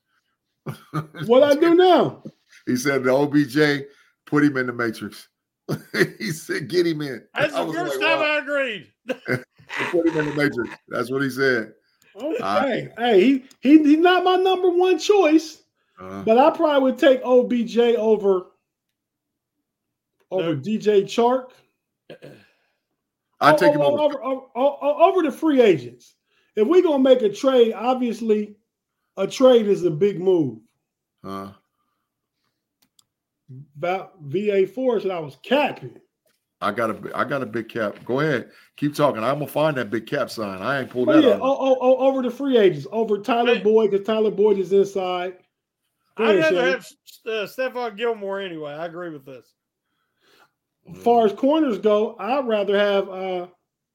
What I do now? He said the O B J, put him in the Matrix. He said, get him in. That's the first like, time wow. I agreed. Put him in the Matrix. That's what he said. Okay. Uh, hey, he, he he's not my number one choice, uh, but I probably would take O B J over, over no. D J Chark. I take him over. Over, over, over over the free agents. If we're going to make a trade, obviously a trade is a big move. Uh, V A four said I was capping. I got a I got a big cap. Go ahead, keep talking. I'm gonna find that big cap sign. I ain't pulled oh, that yeah. out. Oh, oh, oh, over the free agents, over Tyler Hey. Boyd, because Tyler Boyd is inside. Go I'd ahead, rather Shannon. have uh, Stephon Gilmore anyway. I agree with this. As far as corners go, I'd rather have uh,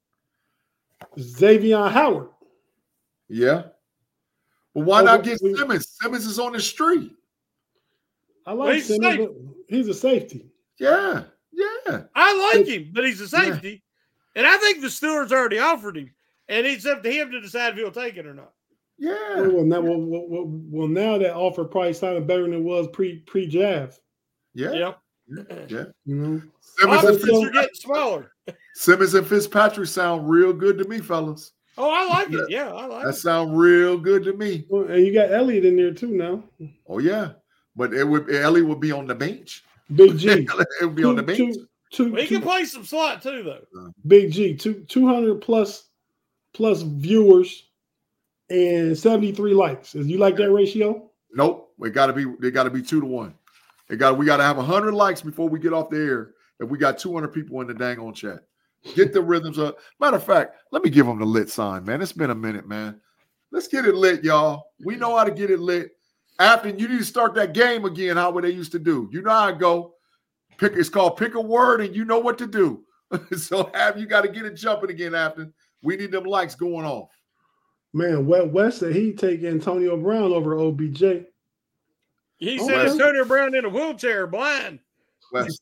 Xavier Howard. Yeah. Well, why Oh, not but get we- Simmons? Simmons is on the street. I like Well, he's a Simmons, safety. but he's a safety. Yeah. Yeah. I like him, but he's a safety. And I think the Steelers already offered him. And it's up to him to decide if he'll take it or not. Yeah. Well, now, well, well, well, well, now that offer probably sounded better than it was pre pre draft. Yeah. Yep. Yeah. You know, Simmons and, Options are Fitzpatrick, getting smaller. Simmons and Fitzpatrick sound real good to me, fellas. Oh, I like it. Yeah, I like That it. sound real good to me. Well, and you got Elliott in there too now. Oh yeah, but it would Ellie would be on the bench. Big G, it would be on the two, bench. two, two, Well, he two- can play some slot too, though. Big G, two two hundred plus plus viewers and seventy three likes. Is you like that ratio? Nope, it got to be. They got to be two to one. It got. We got to have a hundred likes before we get off the air. If we got two hundred people in the dang on chat, get the rhythms up. Matter of fact, let me give them the lit sign, man. It's been a minute, man. Let's get it lit, y'all. We know how to get it lit. After you need to start that game again, how what they used to do. You know how it go. Pick. It's called pick a word, and you know what to do. So have you got to get it jumping again, Afton. We need them likes going off. Man, West said he'd take Antonio Brown over O B J. He Oh, said okay. Antonio Brown in a wheelchair, blind. Wes.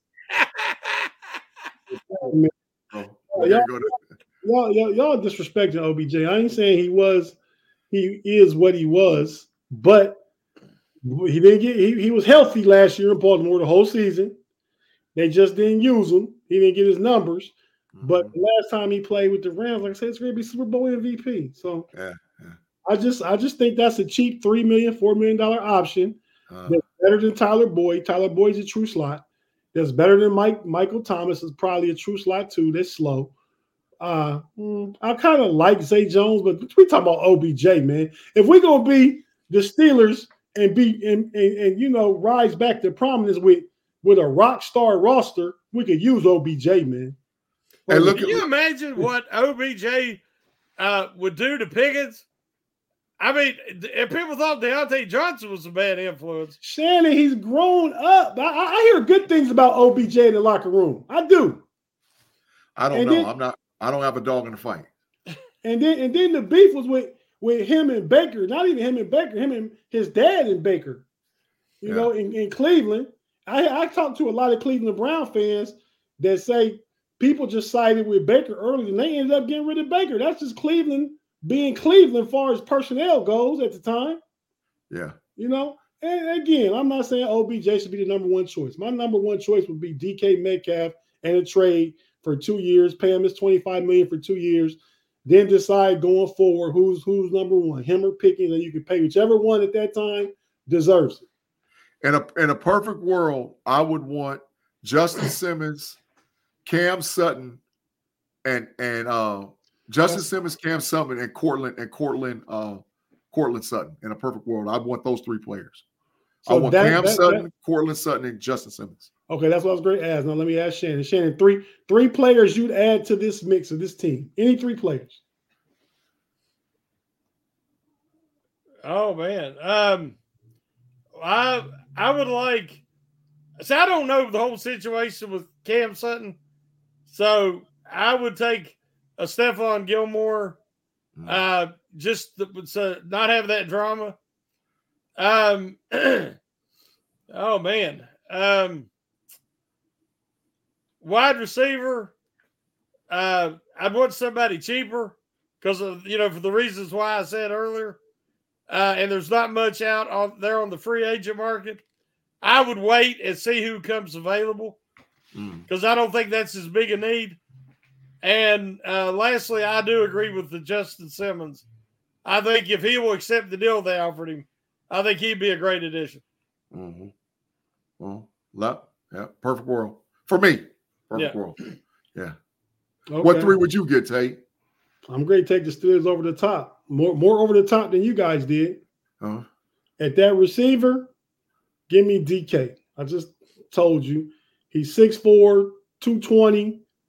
Oh, y'all- we're gonna go to- Y'all, y'all, y'all disrespecting O B J. I ain't saying he was, he is what he was, but he didn't get. He, he was healthy last year in Baltimore the whole season. They just didn't use him. He didn't get his numbers. But the last time he played with the Rams, like I said, it's going to be Super Bowl M V P. So Yeah, yeah. I just, I just think that's a cheap three million, four million dollar option. Uh, That's better than Tyler Boyd. Tyler Boyd's a true slot. That's better than Mike Michael Thomas is probably a true slot too. That's slow. Uh, mm, I kind of like Zay Jones, but we talking about O B J, man. If we're gonna be the Steelers and be and, and, and you know rise back to prominence with with a rock star roster, we could use O B J, man. Hey, look Can at you imagine what O B J uh, would do to Pickens? I mean, if people thought Deontay Johnson was a bad influence. Shannon, he's grown up. I, I hear good things about O B J in the locker room. I do. I don't and know. then- I'm not. I don't have a dog in the fight. And then and then the beef was with with him and Baker. Not even him and Baker, him and his dad and Baker. You Yeah. know, in, in Cleveland. I, I talked to a lot of Cleveland Brown fans that say people just sided with Baker early and they ended up getting rid of Baker. That's just Cleveland being Cleveland as far as personnel goes at the time. Yeah. You know, and again, I'm not saying O B J should be the number one choice. My number one choice would be D K Metcalf and a trade for two years, pay him his twenty-five million dollars for two years, then decide going forward who's who's number one, him or Pickens, and you can pay whichever one at that time deserves it. In a in a perfect world, I would want Justin Simmons, Cam Sutton, and and uh, Justin Simmons, Cam Sutton, and Cortland and Cortland uh, Cortland Sutton. In a perfect world, I want those three players. I So want that- Cam that- Sutton, that- Cortland Sutton, and Justin Simmons. Okay, that's what I was going to ask. Now let me ask Shannon. Shannon, three three players you'd add to this mix of this team. Any three players? Oh man, um, I I would like. So I don't know the whole situation with Cam Sutton, so I would take a Stephon Gilmore, uh, just to, so not have that drama. Um, oh man, um, wide receiver. Uh, I'd want somebody cheaper because of you know for the reasons why I said earlier. Uh, and there's not much out on there on the free agent market. I would wait and see who comes available because I don't think that's as big a need. And uh, lastly, I do agree with the Justin Simmons. I think if he will accept the deal they offered him, I think he'd be a great addition. Mm-hmm. Well, la- yeah, perfect world for me. Perfect Yeah. world. Yeah. Okay. What three would you get, Tate? I'm going to take the Steelers over the top, more more over the top than you guys did. Huh? At that receiver, give me D K. I just told you he's six four, two twenty,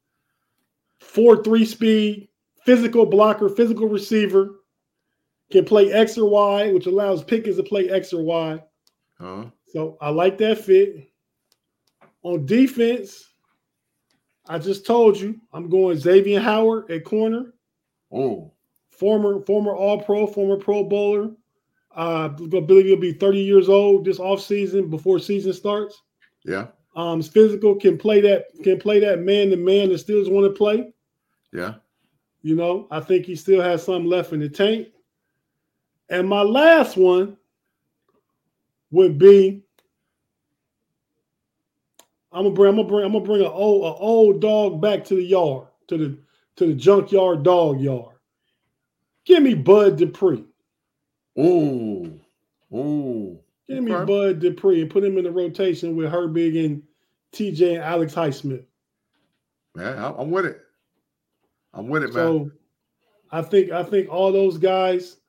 four three speed, physical blocker, physical receiver. Can play X or Y, which allows Pickens to play X or Y. Uh-huh. So I like that fit. On defense, I just told you I'm going Xavier Howard at corner. Oh, former former All-Pro, former Pro Bowler. Uh, I believe he'll be thirty years old this offseason before season starts. Yeah. Um, he's physical, can play that can play that man to man that still want to play. Yeah. You know, I think he still has something left in the tank. And my last one would be I'm gonna bring I'm gonna bring I'm gonna bring an old an old dog back to the yard, to the to the junkyard dog yard. Give me Bud Dupree. Oh, oh. Give me Okay. Bud Dupree and put him in the rotation with Herbig and T J and Alex Highsmith. Man, I- I'm with it. I'm with it, man. So I think I think all those guys,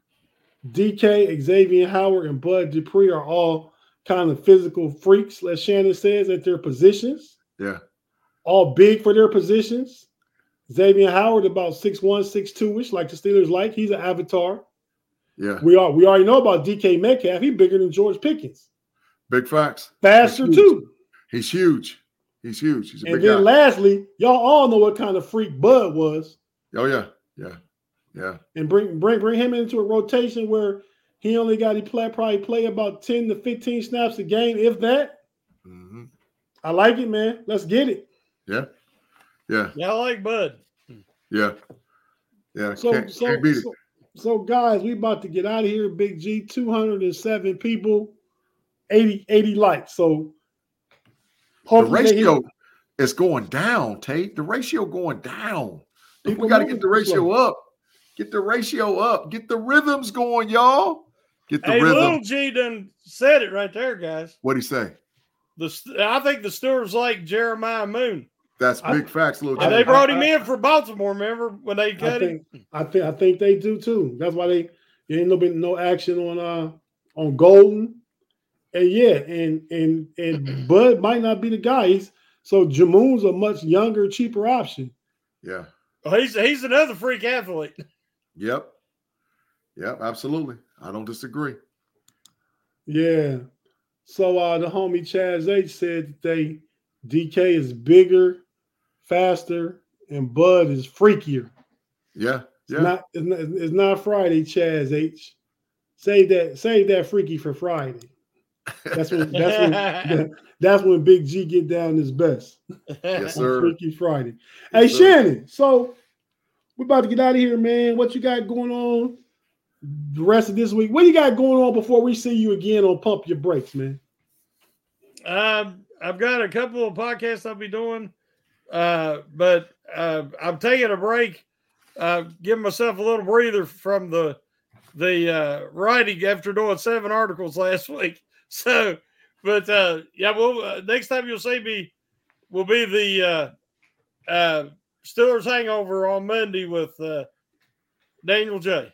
D K, Xavier Howard, and Bud Dupree are all kind of physical freaks, as Shannon says, at their positions. Yeah. All big for their positions. Xavier Howard about six one, six two-ish, like the Steelers like. He's an avatar. Yeah. We are we already know about D K Metcalf. He's bigger than George Pickens. Big facts. Faster He's huge. too. He's huge. He's huge. He's a And big then guy. lastly, y'all all know what kind of freak Bud was. Oh, yeah. Yeah. Yeah. And bring bring bring him into a rotation where he only got to play probably play about ten to fifteen snaps a game, if that. Mm-hmm. I like it, man. Let's get it. Yeah. Yeah. Yeah, I like Bud. Yeah. Yeah. So can't, so, can't beat it. so so guys, we about to get out of here. Big G, two hundred seven people, eighty, eighty likes. So The hopefully they ratio hit- is going down, Tate. The ratio going down. People We got to moving get the too ratio slow. up. Get the ratio up. Get the rhythms going, y'all. Get the Hey, rhythm. Little G done said it right there, guys. What'd he say? The I think the Steelers like Jeremiah Moon. That's I- big facts, little And G. they brought him I- in for Baltimore, remember, when they I cut him? think I think I think they do too. That's why they there ain't no been no action on uh on Golden. And yeah, and and and Bud might not be the guy. He's, so Jamoon's a much younger, cheaper option. Yeah. Oh, he's he's another freak athlete. Yep. Yep. Absolutely. I don't disagree. Yeah. So uh the homie Chaz H said that they D K is bigger, faster, and Bud is freakier. Yeah. It's Yeah. not it's not, it's not Friday, Chaz H. Save that, save that freaky for Friday. That's when that's when that's when Big G get down his best. Yes, On sir. Freaky Friday. Hey Yes, sir. Shannon, so we're about to get out of here, man. What you got going on the rest of this week? What you got going on before we see you again on Pump Your Brakes, man? Um, I've got a couple of podcasts I'll be doing, uh, but uh, I'm taking a break, uh, giving myself a little breather from the the uh, writing after doing seven articles last week. So, but uh, yeah, well, uh, next time you'll see me will be the uh, uh, Steelers Hangover on Monday with uh, Daniel J.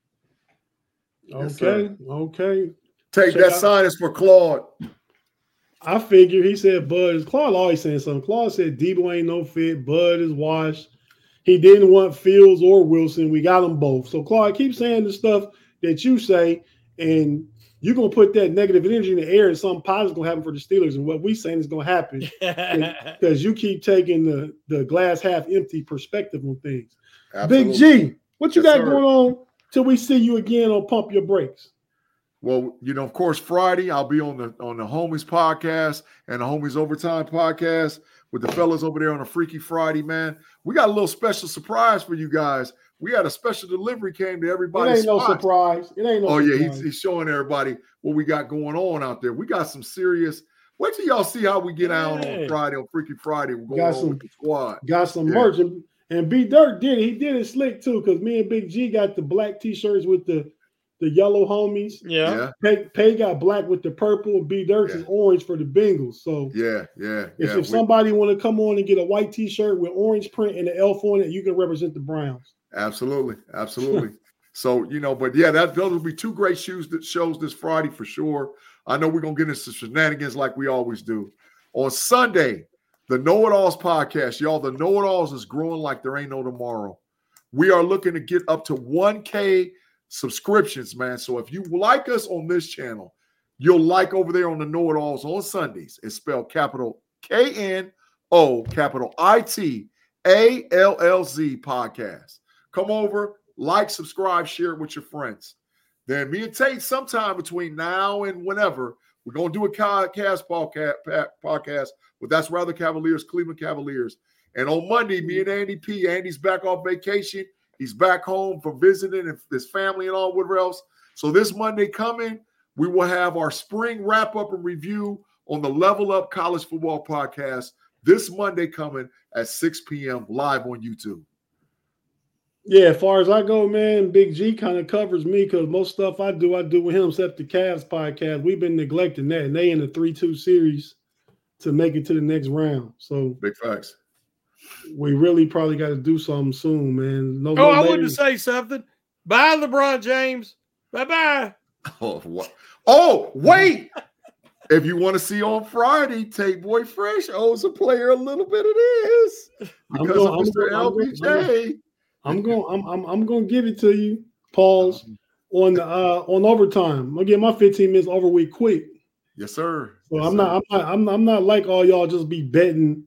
Yes, Okay, okay. Take Check that out- sign is for Claude. I figure he said Bud is Claude always saying something. Claude said Debo ain't no fit. Bud is washed. He didn't want Fields or Wilson. We got them both. So Claude, keep saying the stuff that you say, and you're gonna put that negative energy in the air, and something positive gonna happen for the Steelers. And what we saying is gonna happen because you keep taking the the glass half empty perspective on things. Absolutely. Big G, what you Yes, got sir. going on till we see you again on Pump Your Brakes? Well, you know, of course, Friday I'll be on the on the Homies podcast and the Homies Overtime podcast with the fellas over there on a Freaky Friday, man. We got a little special surprise for you guys. We had a special delivery came to It everybody's ain't no spot. surprise. It ain't no Oh yeah, surprise. he's, he's showing everybody what we got going on out there. We got some serious. Wait till y'all see how we get out Hey. on Friday on Freaky Friday. We're going Got on some- with the squad. Got some Yeah. merch. And, and B Dirt did it. He did it slick too, because me and Big G got the black t-shirts with the, the yellow homies. Yeah. Yeah, Pay, Pay got black with the purple, and B Dirt Yeah. is orange for the Bengals. So yeah, yeah, if, yeah. if We- somebody want to come on and get a white t-shirt with orange print and the elf on it, you can represent the Browns. Absolutely, absolutely. So you know, but yeah, that those will be two great shoes that shows this Friday for sure. I know we're gonna get into shenanigans like we always do. On Sunday, The Know-It-Alls podcast, y'all. The Know-It-Alls is growing like there ain't no tomorrow. We are looking to get up to one K subscriptions, man. So if you like us on this channel, you'll like over there on the Know-It-Alls on Sundays. It's spelled capital K N O, capital I T A L L Z podcast. Come over, like, subscribe, share it with your friends. Then me and Tate, sometime between now and whenever, we're going to do a cast podcast with That's Rather Cavaliers, Cleveland Cavaliers. And on Monday, me and Andy P. Andy's back off vacation. He's back home from visiting and his family and all whatever else. So this Monday coming, we will have our spring wrap-up and review on the Level Up College Football Podcast this Monday coming at six p.m. live on YouTube. Yeah, as far as I go, man, Big G kind of covers me because most stuff I do, I do with him except the Cavs podcast. We've been neglecting that, and they in the three two series to make it to the next round. So big facts. We really probably got to do something soon, man. No, oh, no I later. wanted to say something. Bye, LeBron James. Bye-bye. Oh, what? Oh, wait. If you want to see on Friday, Tate Boy Fresh owes a player a little bit of this because going, of Mister I'm L B J. I'm going. I'm. I'm. I'm going to give it to you. Pause on the uh, on overtime. I'm gonna get my fifteen minutes over week quick. Yes, sir. So yes, I'm sir. not. I'm not. I'm. I'm not like all y'all just be betting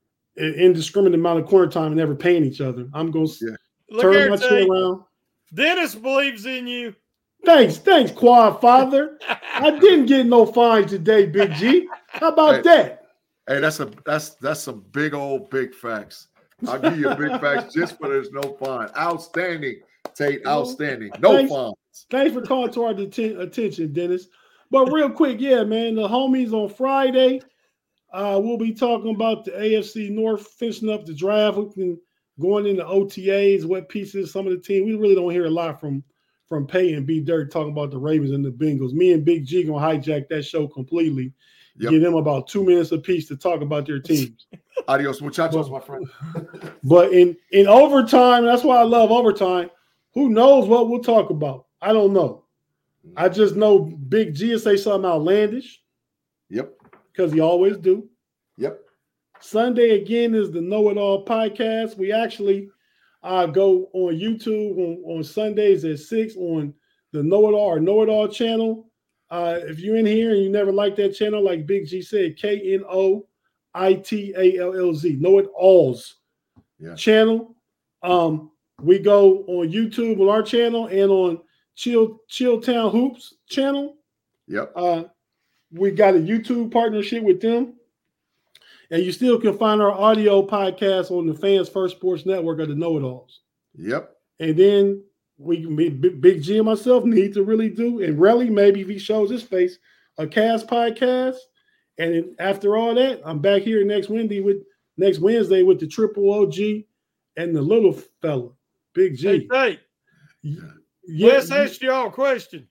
an indiscriminate amount of corner time and never paying each other. I'm going to yeah. turn my chair around. Dennis believes in you. Thanks, thanks, Quad Father. I didn't get no fines today, Big G. How about hey, that? Hey, that's a that's that's some big old big facts. I'll give you a big facts just for there's no fine. Outstanding, Tate. Outstanding. No thanks, fines. Thanks for calling to our deten- attention, Dennis. But real quick, yeah, man, the homies on Friday. Uh, we'll be talking about the A F C North, finishing up the draft, and going into O T As, what pieces, some of the team. We really don't hear a lot from from Pay and B Dirt talking about the Ravens and the Bengals. Me and Big G gonna hijack that show completely. Yep. Give them about two minutes apiece to talk about their teams. Adios, muchachos, my friend. But in, in overtime, that's why I love overtime. Who knows what we'll talk about? I don't know. I just know Big G will say something outlandish. Yep. Because he always do. Yep. Sunday again is the Know It All podcast. We actually uh, go on YouTube on, on Sundays at six on the Know It All or Know It All channel. Uh, if you're in here and you never liked that channel, like Big G said, K N O I T A L L Z, Know It Alls yeah. channel. Um, we go on YouTube on our channel and on Chill Chilltown Hoops channel. Yep. Uh, we got a YouTube partnership with them. And you still can find our audio podcast on the Fans First Sports Network of the Know It Alls. Yep. And then we, Big G and myself, need to really do, and really maybe if he shows his face, a cast podcast. And then after all that, I'm back here next Wednesday with next Wednesday with the Triple O G and the little fella, Big G. Hey, hey. Yeah, Wes asked y'all a question.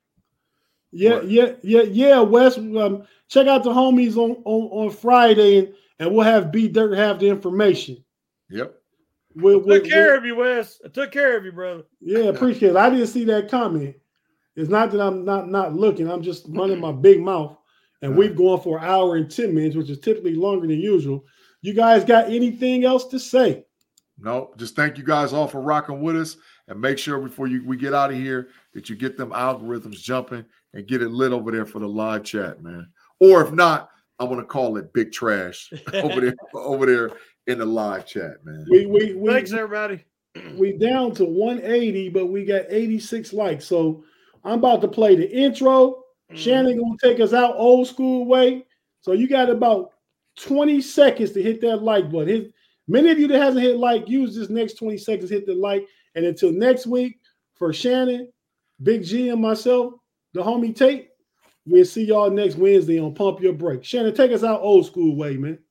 Yeah, what? yeah, yeah, yeah. Wes, um, check out the homies on, on, on Friday, and, and we'll have B Dirt have the information. Yep. We'll, I we'll, took care we'll, of you, Wes. I took care of you, brother. Yeah, appreciate it. I didn't see that comment. It's not that I'm not not looking. I'm just running my big mouth, and we've gone for an hour and ten minutes, which is typically longer than usual. You guys got anything else to say? No, just thank you guys all for rocking with us, and make sure before you we get out of here that you get them algorithms jumping and get it lit over there for the live chat, man. Or if not, I'm gonna call it big trash over there over there in the live chat, man. We we, we thanks everybody. We down to one eighty, but we got eighty-six likes. So I'm about to play the intro. Mm. Shannon gonna take us out old school way. So you got about twenty seconds to hit that like button. Hit, many of you that hasn't hit like, use this next twenty seconds, hit the like. And until next week, for Shannon, Big G, and myself, the homie Tate, we'll see y'all next Wednesday on Pump Your Brakes. Shannon, take us out old school way, man.